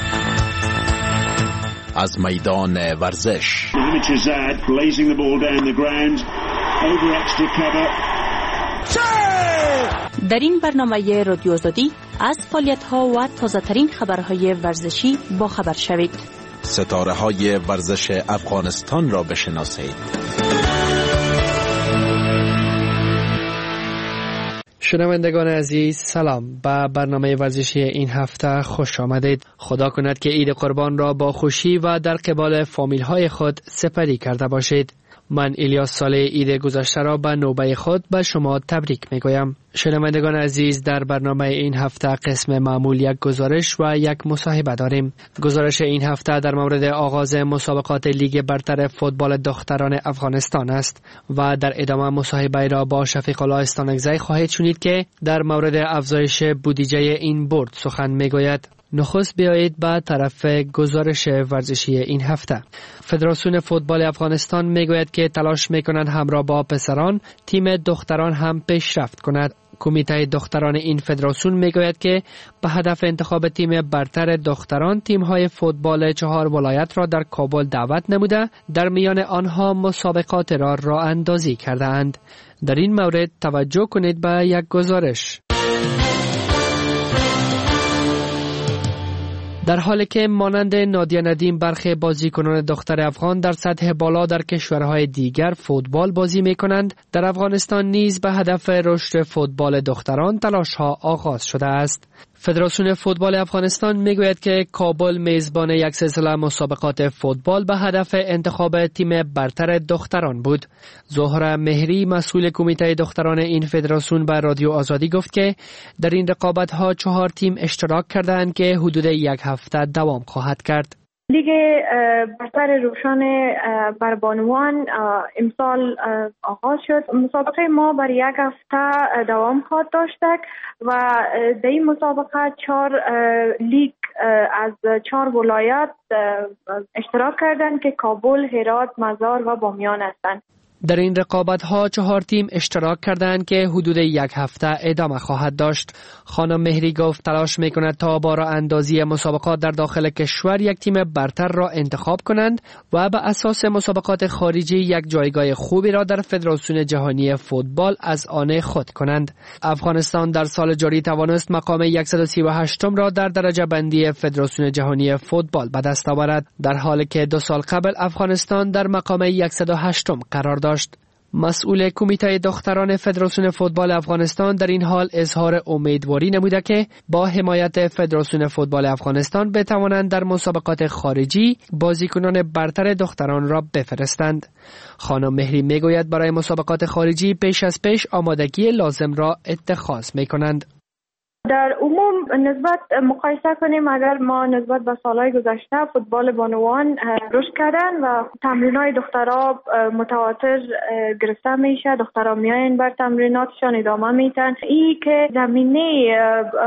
از میدان ورزش. در این برنامه رادیو آزادی از فعالیت‌ها و تازه‌ترین خبرهای ورزشی با خبر شوید. ستاره‌های ورزش افغانستان را بشناسید. شنوندگان عزیز سلام، به برنامه ورزشی این هفته خوش آمدید. خدا کند که عید قربان را با خوشی و در قبال فامیل‌های خود سپری کرده باشید. من الیاس صالح عید گذشته را به نوبه خود به شما تبریک میگویم. شنوندگان عزیز، در برنامه این هفته قسم معمول یک گزارش و یک مصاحبه داریم. گزارش این هفته در مورد آغاز مسابقات لیگ برتر فوتبال دختران افغانستان است و در ادامه مصاحبه را با شفیق الله استانکزی خواهید شنید که در مورد افزایش بودجه این بورد سخن میگوید. نخست بیایید به طرف گزارش ورزشی این هفته. فدراسیون فوتبال افغانستان میگوید که تلاش میکنند همراه با پسران تیم دختران هم پیشرفت کند. کمیته دختران این فدراسیون میگوید که به هدف انتخاب تیم برتر دختران تیم‌های فوتبال 4 ولایت را در کابل دعوت نموده، در میان آنها مسابقات را راه اندازی کرده اند. در این مورد توجه کنید به یک گزارش. در حالی که مانند نادیه ندیم برخی بازیکنان دختر افغان در سطح بالا در کشورهای دیگر فوتبال بازی می کنند، در افغانستان نیز به هدف رشد فوتبال دختران تلاش‌ها آغاز شده است. فدراسیون فوتبال افغانستان میگوید که کابل میزبان یک سلسله مسابقات فوتبال به هدف انتخاب تیم برتر دختران بود. زهره مهری مسئول کمیته دختران این فدراسیون به رادیو آزادی گفت که در این رقابت‌ها 4 تیم اشتراک کردند که حدود یک هفته دوام خواهد کرد. لیگ برتر روشن بربانوان امسال آغاز شد. مسابقه ما بر یک هفته دوام خواهد داشت و در این مسابقه 4 لیگ از 4 ولایت اشتراک کردند که کابل، هرات، مزار و بامیان هستند. در این رقابت‌ها 4 تیم اشتراک کردند که حدود یک هفته ادامه خواهد داشت. خانم مهری گفت تلاش می‌کند تا با راه اندازی مسابقات در داخل کشور یک تیم برتر را انتخاب کنند و به اساس مسابقات خارجی یک جایگاه خوبی را در فدراسیون جهانی فوتبال از آن خود کنند. افغانستان در سال جاری توانست مقام 138م را در درجه بندی فدراسیون جهانی فوتبال به دست آورد، در حالی که 2 سال قبل افغانستان در مقام 108م قرار داشت. مسئول کمیته دختران فدراسیون فوتبال افغانستان در این حال اظهار امیدواری نموده که با حمایت فدراسیون فوتبال افغانستان بتوانند در مسابقات خارجی بازیکنان برتر دختران را بفرستند. خانم مهری میگوید برای مسابقات خارجی پیش از پیش آمادگی لازم را اتخاذ میکنند. در عموم نسبت مقایسه کنیم، اگر ما نسبت به سالهای گذشته فوتبال بانوان رشد کردن و تمرینای دخترها متواتر گرفته میشه، دخترها میاین بر تمریناتشان ادامه میتن. این که زمینه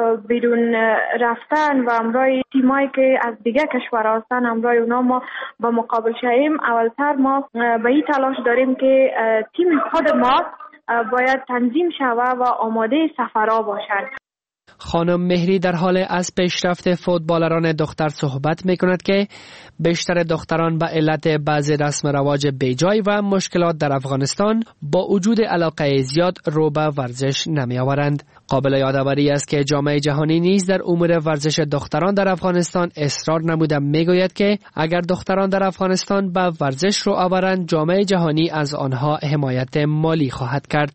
بیرون رفتن و امرای تیمایی که از دیگه کشور هستن امرای اونا ما با مقابل شویم، اولتر ما به این تلاش داریم که تیم خود ما باید تنظیم شوه و آماده سفرها باشند. خانم مهری در حال از پیشرفت فوتبالران دختر صحبت می کند که بیشتر دختران به علت بعض رسم رواج بیجای و مشکلات در افغانستان با وجود علاقه زیاد رو به ورزش نمی آورند. قابل یادآوری است که جامعه جهانی نیز در امور ورزش دختران در افغانستان اصرار نموده می گوید که اگر دختران در افغانستان به ورزش رو آورند، جامعه جهانی از آنها حمایت مالی خواهد کرد.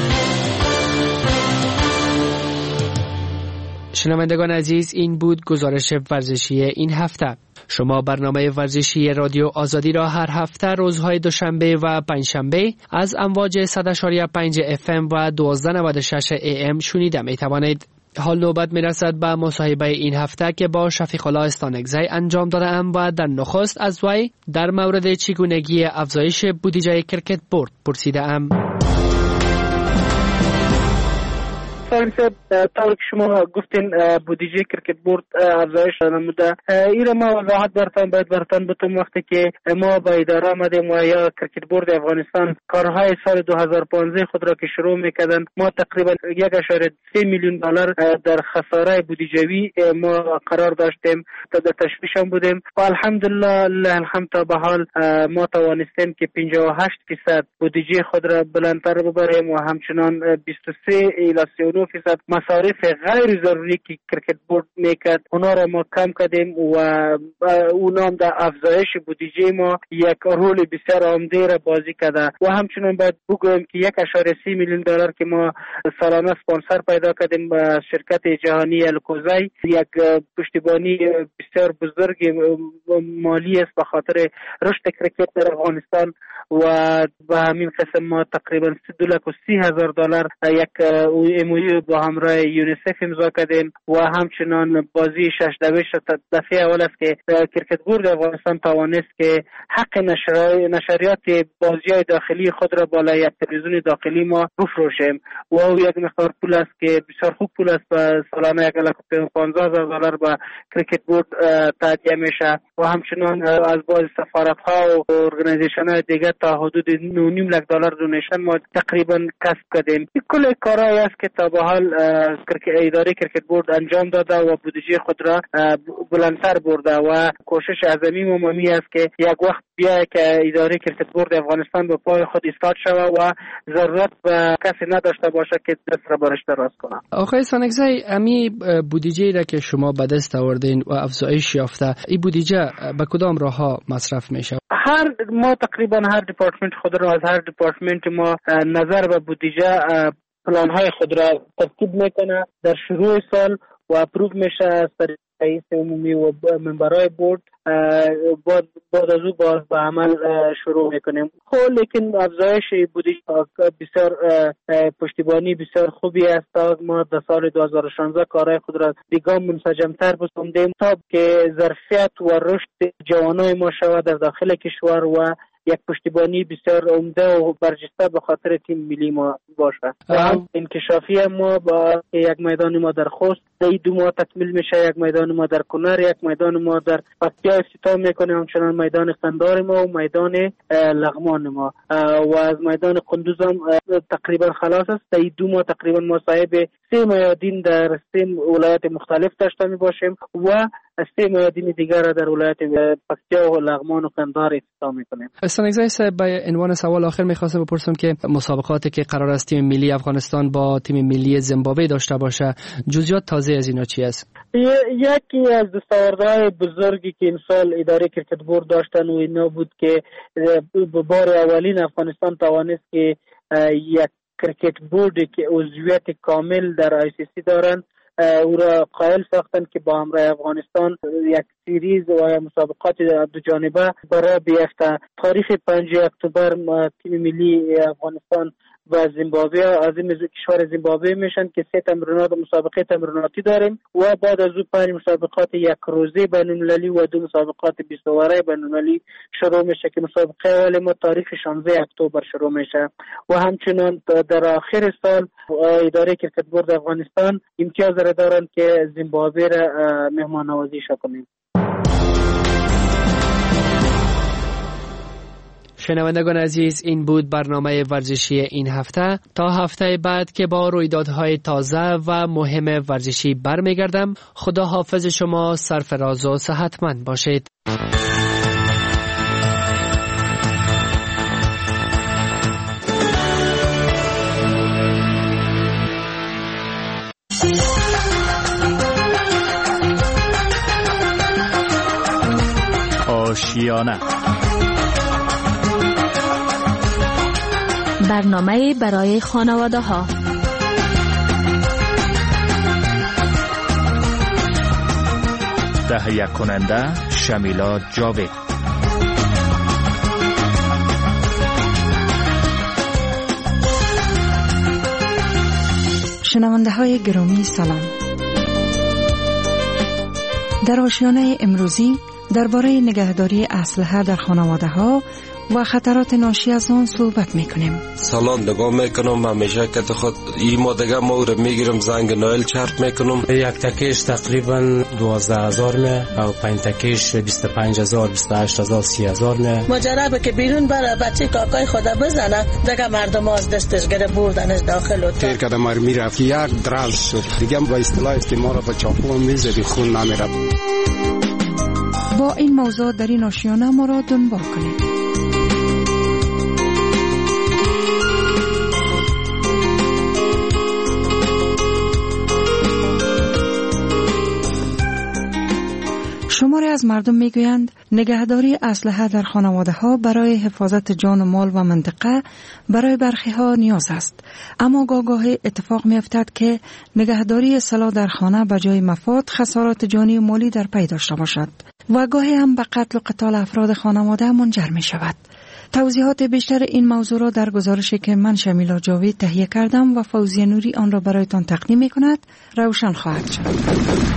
شنوندگان عزیز، این بود گزارش ورزشی این هفته. شما برنامه ورزشی رادیو آزادی را هر هفته روزهای دوشنبه و پنجشنبه از امواج 100.5 FM و 1296 AM شنیده می توانید. حال نوبت می رسد به مصاحبه این هفته که با شفیق الله استانکزی انجام داده ام و در نخست از وی در مورد چگونگی افزایش بودجه کرکت بورد پرسیده ام. سالی صاحب طور که شما گفتین بودجه کرکت بورد افزایش نموده، این را ما وضاحت برتان بتم. وقتی که ما با اداره آمدیم و یا کرکت بورد افغانستان کارهای سال 2015 خود را که شروع میکردن، ما تقریبا 1.3 میلیون دلار در خساره بودجوی ما قرار داشتیم، در تشویش هم بودیم و الحمدلله الحمد تا به حال ما توانستیم که 58% بودجه خود را بلندتر ببریم و همچنان 23 الی 39% مصارف غیر ضروری که کرکت بورد میکرد اونا را ما کم کردیم و اونا هم در افزایش بودجه ما یک رول بسیار عمده را بازی کرده. و همچنان باید بگویم که 1.3 میلیون دلار که ما سالانه اسپانسر پیدا کردیم با شرکت جهانی الکوزای، یک پشتیبانی بسیار بزرگ مالی است به خاطر رشد کرکت در افغانستان و به همین قسم ما تقریبا 230,000 دلار یک امویو با همراه یونیسف امضا کردیم و همچنان بازی 6 دفعه اول است که کرکت بورد افغانستان توانست که حق نشریات بازی‌های داخلی خود را بالای یک تلویزیون داخلی ما بفروشیم و او یک مقدار پول است که بسیار خوب پول است، به سالانه 1,15,000 دلار به کرکت بورد تهیه میشه و همچنان از باز سفارت‌ها و ارگانیزیشن‌های دیگر تا حدود 9.5 لک دلار دونیشن ما تقریبا کسب کردیم. این کل کارهایی است که تا به حال اداره کرکت بورد انجام داده و بودجه خود را بلندتر برده و کوشش عظیمی و مهمی است که یک وقت بیاید که اداره کرکت بورد افغانستان به پای خود ایستاد شود و ضرورت به کسی نداشته باشه که دست را برش دراز کنه. آقای سانگزای، امی بودجه را که شما به دست آوردین و افزایش یافته، این بودجه به کدام راه‌ها مصرف میشه؟ ما تقریبا هر دپارتمنت خود را از هر دپارتمنت ما نظر به بودجه پلان‌های خود را ترتیب میکنه در شروع سال و اپروو میشه از طریق رئیس عمومی و ممبرای بورد. بعد از او باز به عمل شروع میکنیم. خب لیکن افزایش بودجه بسیار پشتیبانی بسیار خوبی است تا ما در سال 2016 کارهای خود را دیگام منسجمتر بسازیم تا که ظرفیت و رشد جوانای ما شود در داخل کشور و یک پشتیبانی بسیار عمده و برجسته به خاطر تیم ملی ما باشد. انکشافی ما با یک میدان ما در خوست در 2 ماه تکمیل میشه، یک میدان ما در کنر، یک میدان ما در پکتیا افتتاح میکنیم، همچنان میدان قندار ما و میدان لغمان ما و از میدان قندوز هم تقریبا خلاص است. در 2 ماه تقریبا ما صاحب 3 میادین در 3 ولایت مختلف داشته می باشیم و 3 میادین دیگر در ولایت پکتیا و لغمان و قندار افتتاح میکنیم. سانگزای صاحب، به عنوان سوال آخر میخواستم بپرسم که مسابقاتی که قرار است تیم ملی افغانستان با تیم ملی زیمبابوه داشته باشه، جزئیات تازه از اینا چی است؟ یکی از دستاوردهای بزرگی که امسال اداره کرکت بورد داشتن و اینا بود که به بار اولین افغانستان توانست که یک کرکت بوردی که عضویت کامل در ICC دارن او را قائل ساختن که با همراه افغانستان یک سیریز و مسابقات دو جانبه برای بیفته. تاریخ 5 اکتبر تیم ملی افغانستان و زیمبابوه عظیم کشور زیمبابوه میشن که 3 تمرینات مسابقه تمریناتی داریم و بعد از او 5 مسابقات یک روزه بین‌المللی و 2 مسابقات 20 اوره بین‌المللی شروع میشه که مسابقه اول ما تاریخ 16 اکتبر شروع میشه و همچنان در آخر سال اداره کرکت بورد افغانستان امتیاز را دارن که زیمبابوه را مهمان نوازی کنیم. شنوندگان عزیز، این بود برنامه ورزشی این هفته. تا هفته بعد که با رویدادهای تازه و مهم ورزشی برمیگردم. خدا حافظ شما، سرفراز و صحتمند باشید. آشیانه، برنامه برای خانواده ها. تهیه کننده شمیلا جاوید. شنونده های گرامی سلام. در آشیانه امروزی درباره نگهداری اسلحه در خانواده ها و خطرات ناشی از آن صحبت میکنیم. سالان نگاه میکنم همیشه که خود این مادگه ما رو میگیرم زنگ نایل چرت میکنم. یک تکیش تقریبا 12,000 می او 5 تکیش 25,000 28,000 30,000 می. مجربه که بیرون بره بچه کاکای خدا بزنه دیگه مردم از دستش گره بردنش داخل اتاق. تیر کده مرمی رفت یک دراز شد دیگه با اصطلاح که ما را با چاقو میزدی خون نمیرفت. با این موضوع در این آشیانه ما را دنبال کنید. شماری از مردم میگویند نگهداری اسلحه در خانواده ها برای حفاظت جان و مال و منطقه برای برخی ها نیاز است، اما گاهی اتفاق می افتد که نگهداری سلاح در خانه به جای مفاد خسارات جانی و مالی در پی داشته باشد و گاهی هم به قتل و قتال افراد خانواده منجر می شود. توضیحات بیشتر این موضوع را در گزارشی که من شمیلا جاوید تهیه کردم و فوزیه نوری آن را برایتان تقدیم می کند روشن خواهد شد.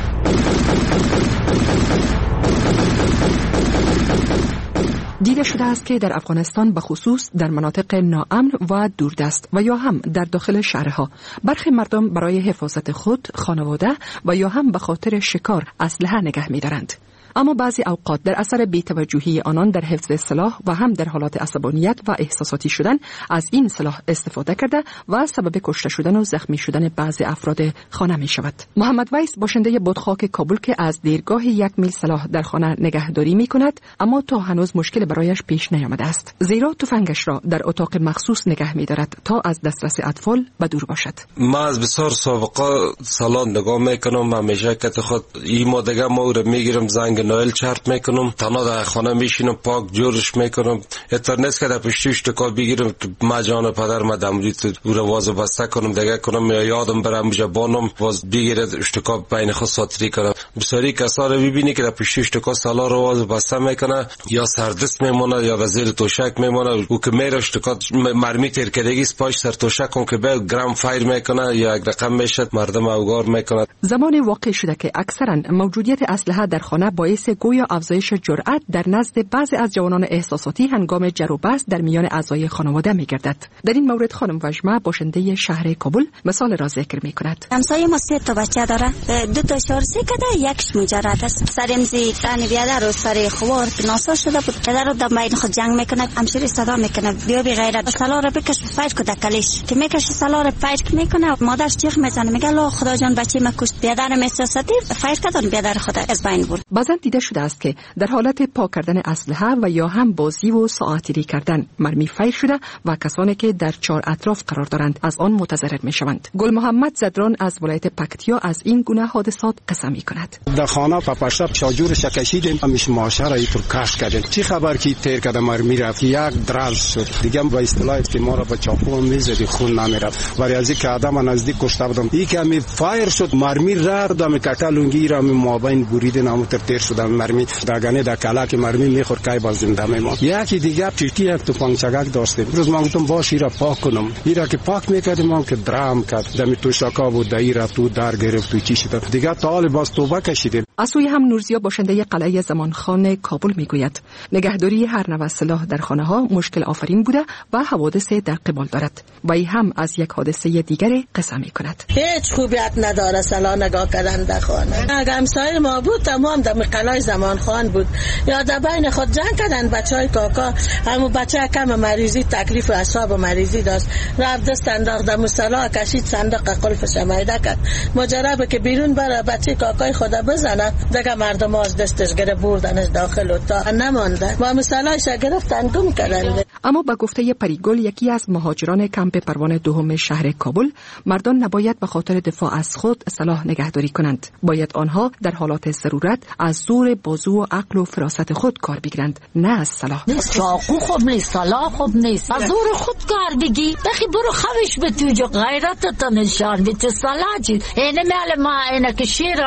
دیده شده است که در افغانستان به خصوص در مناطق ناامن و دوردست و یا هم در داخل شهرها برخی مردم برای حفاظت خود، خانواده و یا هم به خاطر شکار اسلحه نگه می‌دارند. اما بعضی اوقات در اثر بی‌توجهی آنان در حفظ سلاح و هم در حالات عصبانیت و احساساتی شدن از این سلاح استفاده کرده و سبب کشته شدن و زخمی شدن بعضی افراد خانه می شود. محمد ویس باشنده بادخاک کابل که از دیرگاه 1 میل سلاح در خانه نگهداری می کند، اما تا هنوز مشکل برایش پیش نیامده است، زیرا تفنگش را در اتاق مخصوص نگه می دارد تا از دسترس اطفال به دور باشد. ما از بسیار سابقه سالان نگاه می کنم، همیشه که خود این مادگه ما رو میگیرم زنگ نایل چرت میکنم، تنها در خانه میشینم پاک جورش میکنم. اتر نیست که در پشتیش تکا بگیرم ما جان پدر ما دمدید او رو واز بسته کنم دیگه کنم یا یادم برم جبانم واز بگیرد اشتکا بین خود ساتری کنم. بسیاری کسا رو ببینی که در پشتیش تکا سالا رو واز بسته میکنه یا سردست میمونه یا در زیر توشک میمونه، او که میره اشتکا مرمی تیر کردگی سپاش سر توشک اون که به گرام فایر میکنه یا یک رقم میشد مردم اوگار میکنه. زمان واقع شده که اکثرا موجودیت اسلحه در خانه باعث گویا افزایش جرأت در نزد بعضی از جوانان احساساتی هنگام جر و بحث در میان اعضای خانواده می‌گردد. در این مورد خانم وجمه باشنده شهر کابل مثال را ذکر می‌کند. همسایه ما 3 تا بچه داره، 2 تا شارسی کده، یکش مجرد است. سرمزی تن بیادر و سر خوار ناسا شده بود، پدر رو در بین خود جنگ میکنه، همشری صدا میکنه بیا بی غیرت سلا رو بکش فایر کده کلیش که میکشه سلا رو فایر میکنه، مادرش جیغ میزنه میگه الله خدا جان بچه ما کشت، بیادر احساساتی فایر کردن بیادر خدا از بین برد. بعضن دیده شده است که در حالت پاک کردن اسلحه و یا هم بازی و ساعتری کردن مرمی فایر شده و کسانی که در 4 اطراف قرار دارند از آن متضرر میشوند. گل محمد زدران از ولایت پکتیا از این گونه حادثات قصه میکند. در خانه پاپشب شاجورش کشیدیم، همیشه معاشره اینطور کش کردیم. چی خبر کی تیر کده مرمی رفت یک دراز شد دیگه با اصطلاح که ما را با چاقو میزدی خون نمیرفت. برای از اینکه آدم نزدیک کشته بودم این که می فایر شد مرمی رد می کتلونگی را می مابین برید نامو تیر شدم مرمی دگانه در کلا که مرمی میخور کای باز زنده میمون. یکی دیگه چیتی یک توپانچگک داشتیم. روز ما گفتم باش ایرا پاک کنم، ایرا که پاک میکردیم ما که درام کرد دمی توشاکا بود دایره تو در گرفت تو چی شد دیگه طالب باز توبه کشیدیم. از سوی هم نورزیا باشنده قلعه زمانخان کابل میگوید نگهداری هر نوع سلاح در خانه ها مشکل آفرین بوده و حوادث در قبال دارد و ای هم از یک حادثه دیگر قصه میکند. هیچ خوبیت نداره سلاح نگاه کردن در خانه. اگه همسایه ما بود تمام در قلعه زمانخان بود یا در بین خود جنگ کردن بچهای کاکا، همون بچه کم مریضی تکلیف اعصاب مریضی داشت رفت دست انداخت در سلاح کشید صندوق قلفش میده کرد، مجربه که بیرون بره بچه کاکای خدا بزنه دیگه مردم از دستش گره بردنش داخل اتاق نمانده و مسئلهش گرفتن گم کردن. اما با گفته پریگل یکی از مهاجران کمپ پروانه دوم شهر کابل، مردان نباید به خاطر دفاع از خود سلاح نگهداری کنند، باید آنها در حالات ضرورت از زور بازو و عقل و فراست خود کار بگیرند، نه از سلاح. چاقو خوب نیست، سلاح خوب نیست، از زور خود کار بگی بخی برو خوش به تو جو غیرت تا نشان بده. سلاح چیز اینه مال ما اینه که شیرم باشم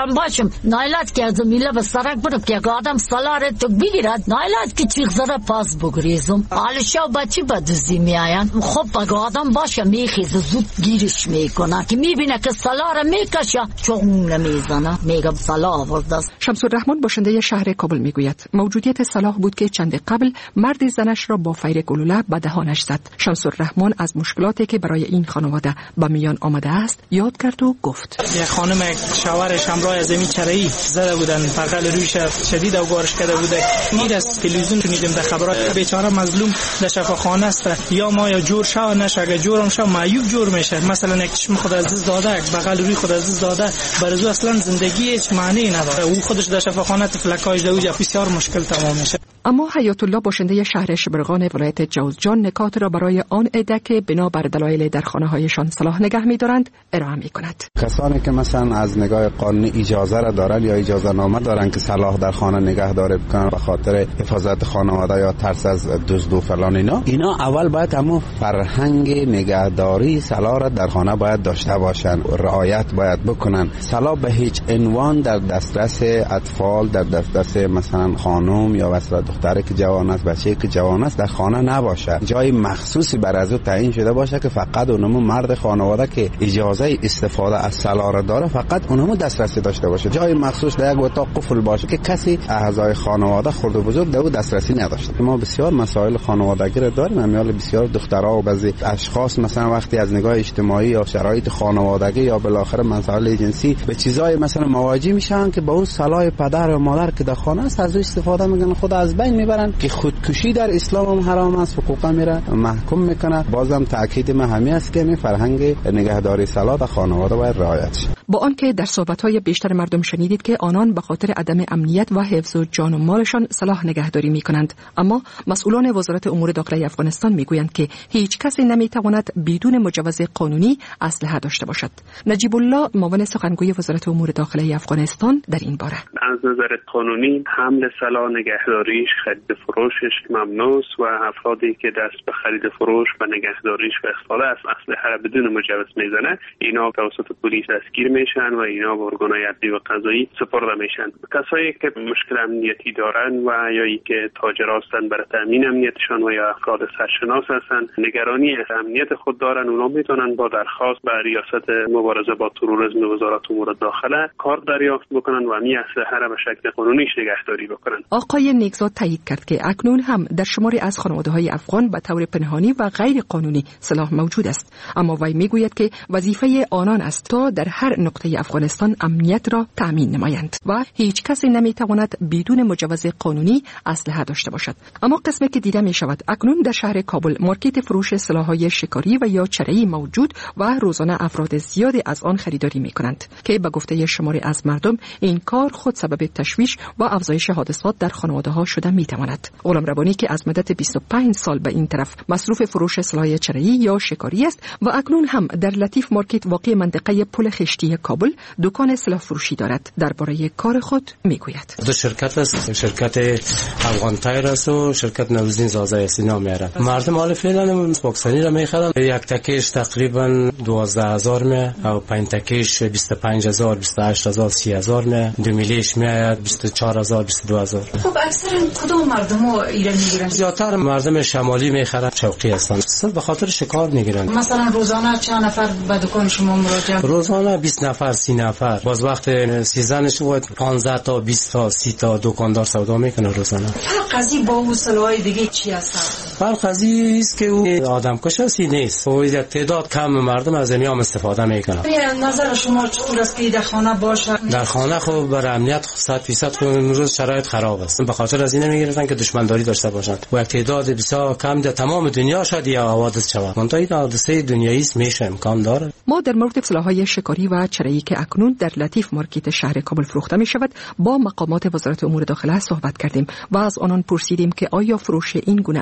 میگم نایلات که از میله به سرک برم که آدم سالار تو بگیرد نایلات که چیخ زره پاس بگریزم حال شو بچی بدوزی میاین خب اگه آدم باشه میخیزه زود گیرش میکنه که میبینه که سالار میکشه چون نمیزنه میگم سلا آورده است. شمس الرحمن باشنده شهر کابل میگوید موجودیت سلاح بود که چند قبل مرد زنش را با فیر گلوله به دهانش زد. شمس الرحمن از مشکلاتی که برای این خانواده به میان آمده است یاد کرد و گفت یک خانم شوهرش همراه از این چرایی زده بودن بغل رویش شدید اوگارش کرده بوده. میر از تلویزیون شنیدیم در خبرات بیچاره مظلوم در شفاخانه است یا ما یا جور شو نشه اگه جورم شو معیوب جور میشه مثلا یک چشم خود عزیز داده بغل روی خود عزیز داده برای اصلا زندگی هیچ معنی نداره او خودش در شفاخانه فلکاش دوجا بسیار مشکل تمام میشه. اما حیات الله باشنده شهر شبرغان ولایت جوزجان نکات را برای آن عده که بنا بر دلایل در خانه‌هایشان سلاح نگه می‌دارند ارائه می‌کند. کسانی که مثلا از نگاه قانونی اجازه را دارند یا اجازه نامه دارند که سلاح در خانه نگهداری بکنن به خاطر حفاظت خانواده یا ترس از دزد و فلان اینا اول باید اما فرهنگ نگهداری سلاح را در خانه باید داشته باشند رعایت باید بکنن. سلاح به هیچ عنوان در دسترس اطفال در دسترس مثلا خانم یا مثلا دختری که جوان است بچه‌ای که جوان است در خانه نباشه. جای مخصوصی برای از تعیین شده باشه که فقط اونم مرد خانواده که اجازه استفاده از سلاح را داره فقط اونم دسترسی داشته باشه. جای مخصوص در یک اتاق قفل باشه که کسی اعضای خانواده خرد و بزرگ در دسترسی نداشته. ما بسیار مسائل خانوادگی را داریم. امیال بسیار دخترها و بعضی اشخاص مثلا وقتی از نگاه اجتماعی یا شرایط خانوادگی یا بالاخره مسائل جنسی به چیزای مثلا مواجه میشن که با اون سلاح پدر و مادر که در خانه است از استفاده میکنن خود از بین میبرن که خودکشی در اسلام هم حرام است حقوق میره محکوم میکنه. بازم تاکید ما همین است که فرهنگ نگهداری سلاح در خانواده باید رعایت شه. با آنکه در صحبت‌های بیشتر مردم شنیدید که آنان به خاطر عدم امنیت و حفظ جان و مالشان سلاح نگهداری می‌کنند، اما مسئولان وزارت امور داخلی افغانستان می‌گویند که هیچ کسی نمی‌تواند بدون مجوز قانونی اسلحه داشته باشد. نجیب الله معاون سخنگوی وزارت امور داخلی افغانستان در این باره از نظر قانونی حمل سلاح نگهداریش خرید فروشش ممنوع و افرادی که دست به خرید فروش و نگهداریش و استفاده از اسلحه را بدون مجوز میزنه اینا توسط پلیس دستگیر میشن و اینا به ارگان‌های عدلی و قضایی سپرده میشن. کسایی که مشکل امنیتی دارن و یا ای که تاجر هستن برای تامین امنیتشان و یا افراد سرشناس هستن نگرانی از امنیت خود دارن اونا میتونن با درخواست به ریاست مبارزه با تروریسم وزارت امور داخله کارت دریافت بکنن و همین اسلحه را به شکل قانونیش نگهداری بکنن. آقای نیکزاد تایید کرد که اکنون هم در شماری از خانواده‌های افغان به طور پنهانی و غیر قانونی سلاح موجود است، اما وی میگوید که وظیفه آنان است تا در هر نقطه افغانستان امنیت را تأمین نمایند و هیچ کسی نمیتواند بدون مجوز قانونی اسلحه داشته باشد. اما قسمی که دیده می شود اکنون در شهر کابل مارکت فروش سلاح‌های شکاری و یا چرایی موجود و روزانه افراد زیادی از آن خریداری می کنند که به گفته شماری از مردم این کار خود سبب تشویش و افزایش حادثات در خانواده‌ها شده می تواند. غلام ربانی که از مدت 25 سال به این طرف مصروف فروش سلاح چرایی یا شکاری است و اکنون هم در لطیف مارکت واقع منطقه پل خشتی کابل دکان سلاح فروشی دارد درباره کار خود میگوید. دو شرکت است، شرکت افغان تایر است و شرکت نوزین زازه است. اینا میاره مردم حال فعلا باکسنی را میخرن. یک تکیش تقریبا 12000 می او 5 تکیش 25000 28000 30000 می 2 میلیش میاد 24000 22000. خب اکثر کدوم مردمو ایران میگیرن؟ زیادتر مردم شمالی میخرن، شوقی هستن، صرف به خاطر شکار میگیرن. مثلا روزانه چند نفر به دکان شما مراجعه؟ روزانه 20 نفر 30 نفر. باز وقت سیزنش بود 15 تا 20 تا 30 تا دکاندار سودا میکنه روزانه. قضیه با اون سلاح دیگه چی هست؟ قضیه است که او آدم کشی نیست. او یک تعداد کم مردم از این هم استفاده میکنن. نظر شما چطور است که در خانه باشه؟ در خانه خب برای امنیت 100% امروز شرایط خراب است. به خاطر از این میگیرن که دشمنداری داشته باشند. و یک تعداد بسیار کم در تمام دنیا شاید یا حوادث شود. منتها این حادثه دنیایی است میشه امکان داره. ما در مورد سلاح‌های شکاری و چرایی که اکنون در لطیف مارکت شهر کابل فروخته می شود با مقامات وزارت امور داخله صحبت کردیم و از آنان پرسیدیم که آیا فروش این گونه اسلحه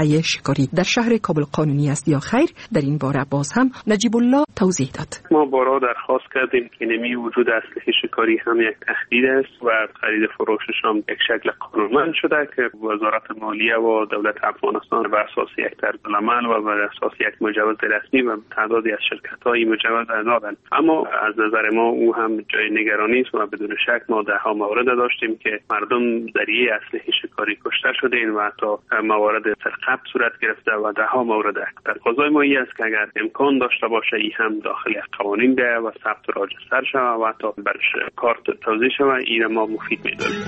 نوحه شکاری در شهر کابل قانونی است یا خیر؟ در این باره باز هم نجیب الله توضیح داد. ما بارها درخواست کردیم که نمی وجود اسلحه شکاری هم یک تهدید است و خرید فروشش هم یک شکل قانونمند شده که وزارت مالیه و دولت افغانستان بر اساس یک طرزالعمل و بر اساس یک مجوز رسمی و تعدادی از شرکت‌های مجوز دادند. اما از نظر ما او هم جای نگرانی است و بدون شک ما ده‌ها مورد داشتیم که مردم ذریعه اسلحه شکاری کشته شدند و حتی موارد سرقت صورت گرفته و ده‌ها مورد تقاضای ما این است که اگر امکان داشته باشه این هم داخل قوانین ده و ثبت راجستر شود و حتی برش کارت توزیع شود، این ما مفید می‌دانیم.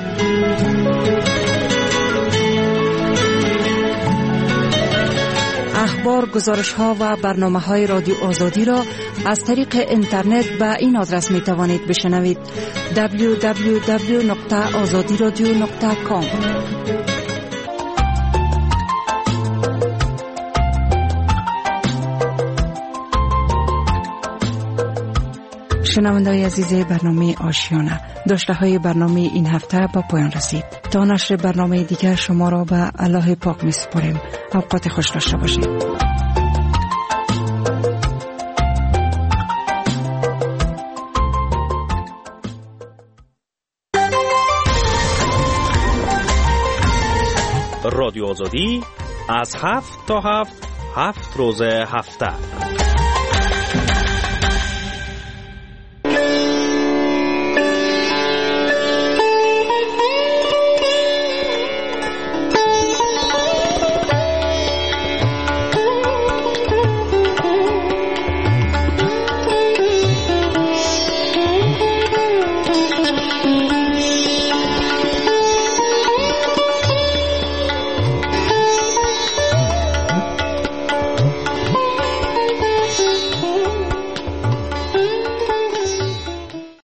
اخبار، گزارش‌ها و برنامه‌های رادیو آزادی را از طریق اینترنت به این آدرس می‌توانید بشنوید: www.azadiradio.com. شنونده‌های عزیز برنامه آشیانه، داشته‌های برنامه این هفته با پایان رسید. تا نشر برنامه دیگر شما را به الله پاک می‌سپاریم. اوقات خوش داشته باشید. رادیو آزادی از 7 تا 7 روز هفته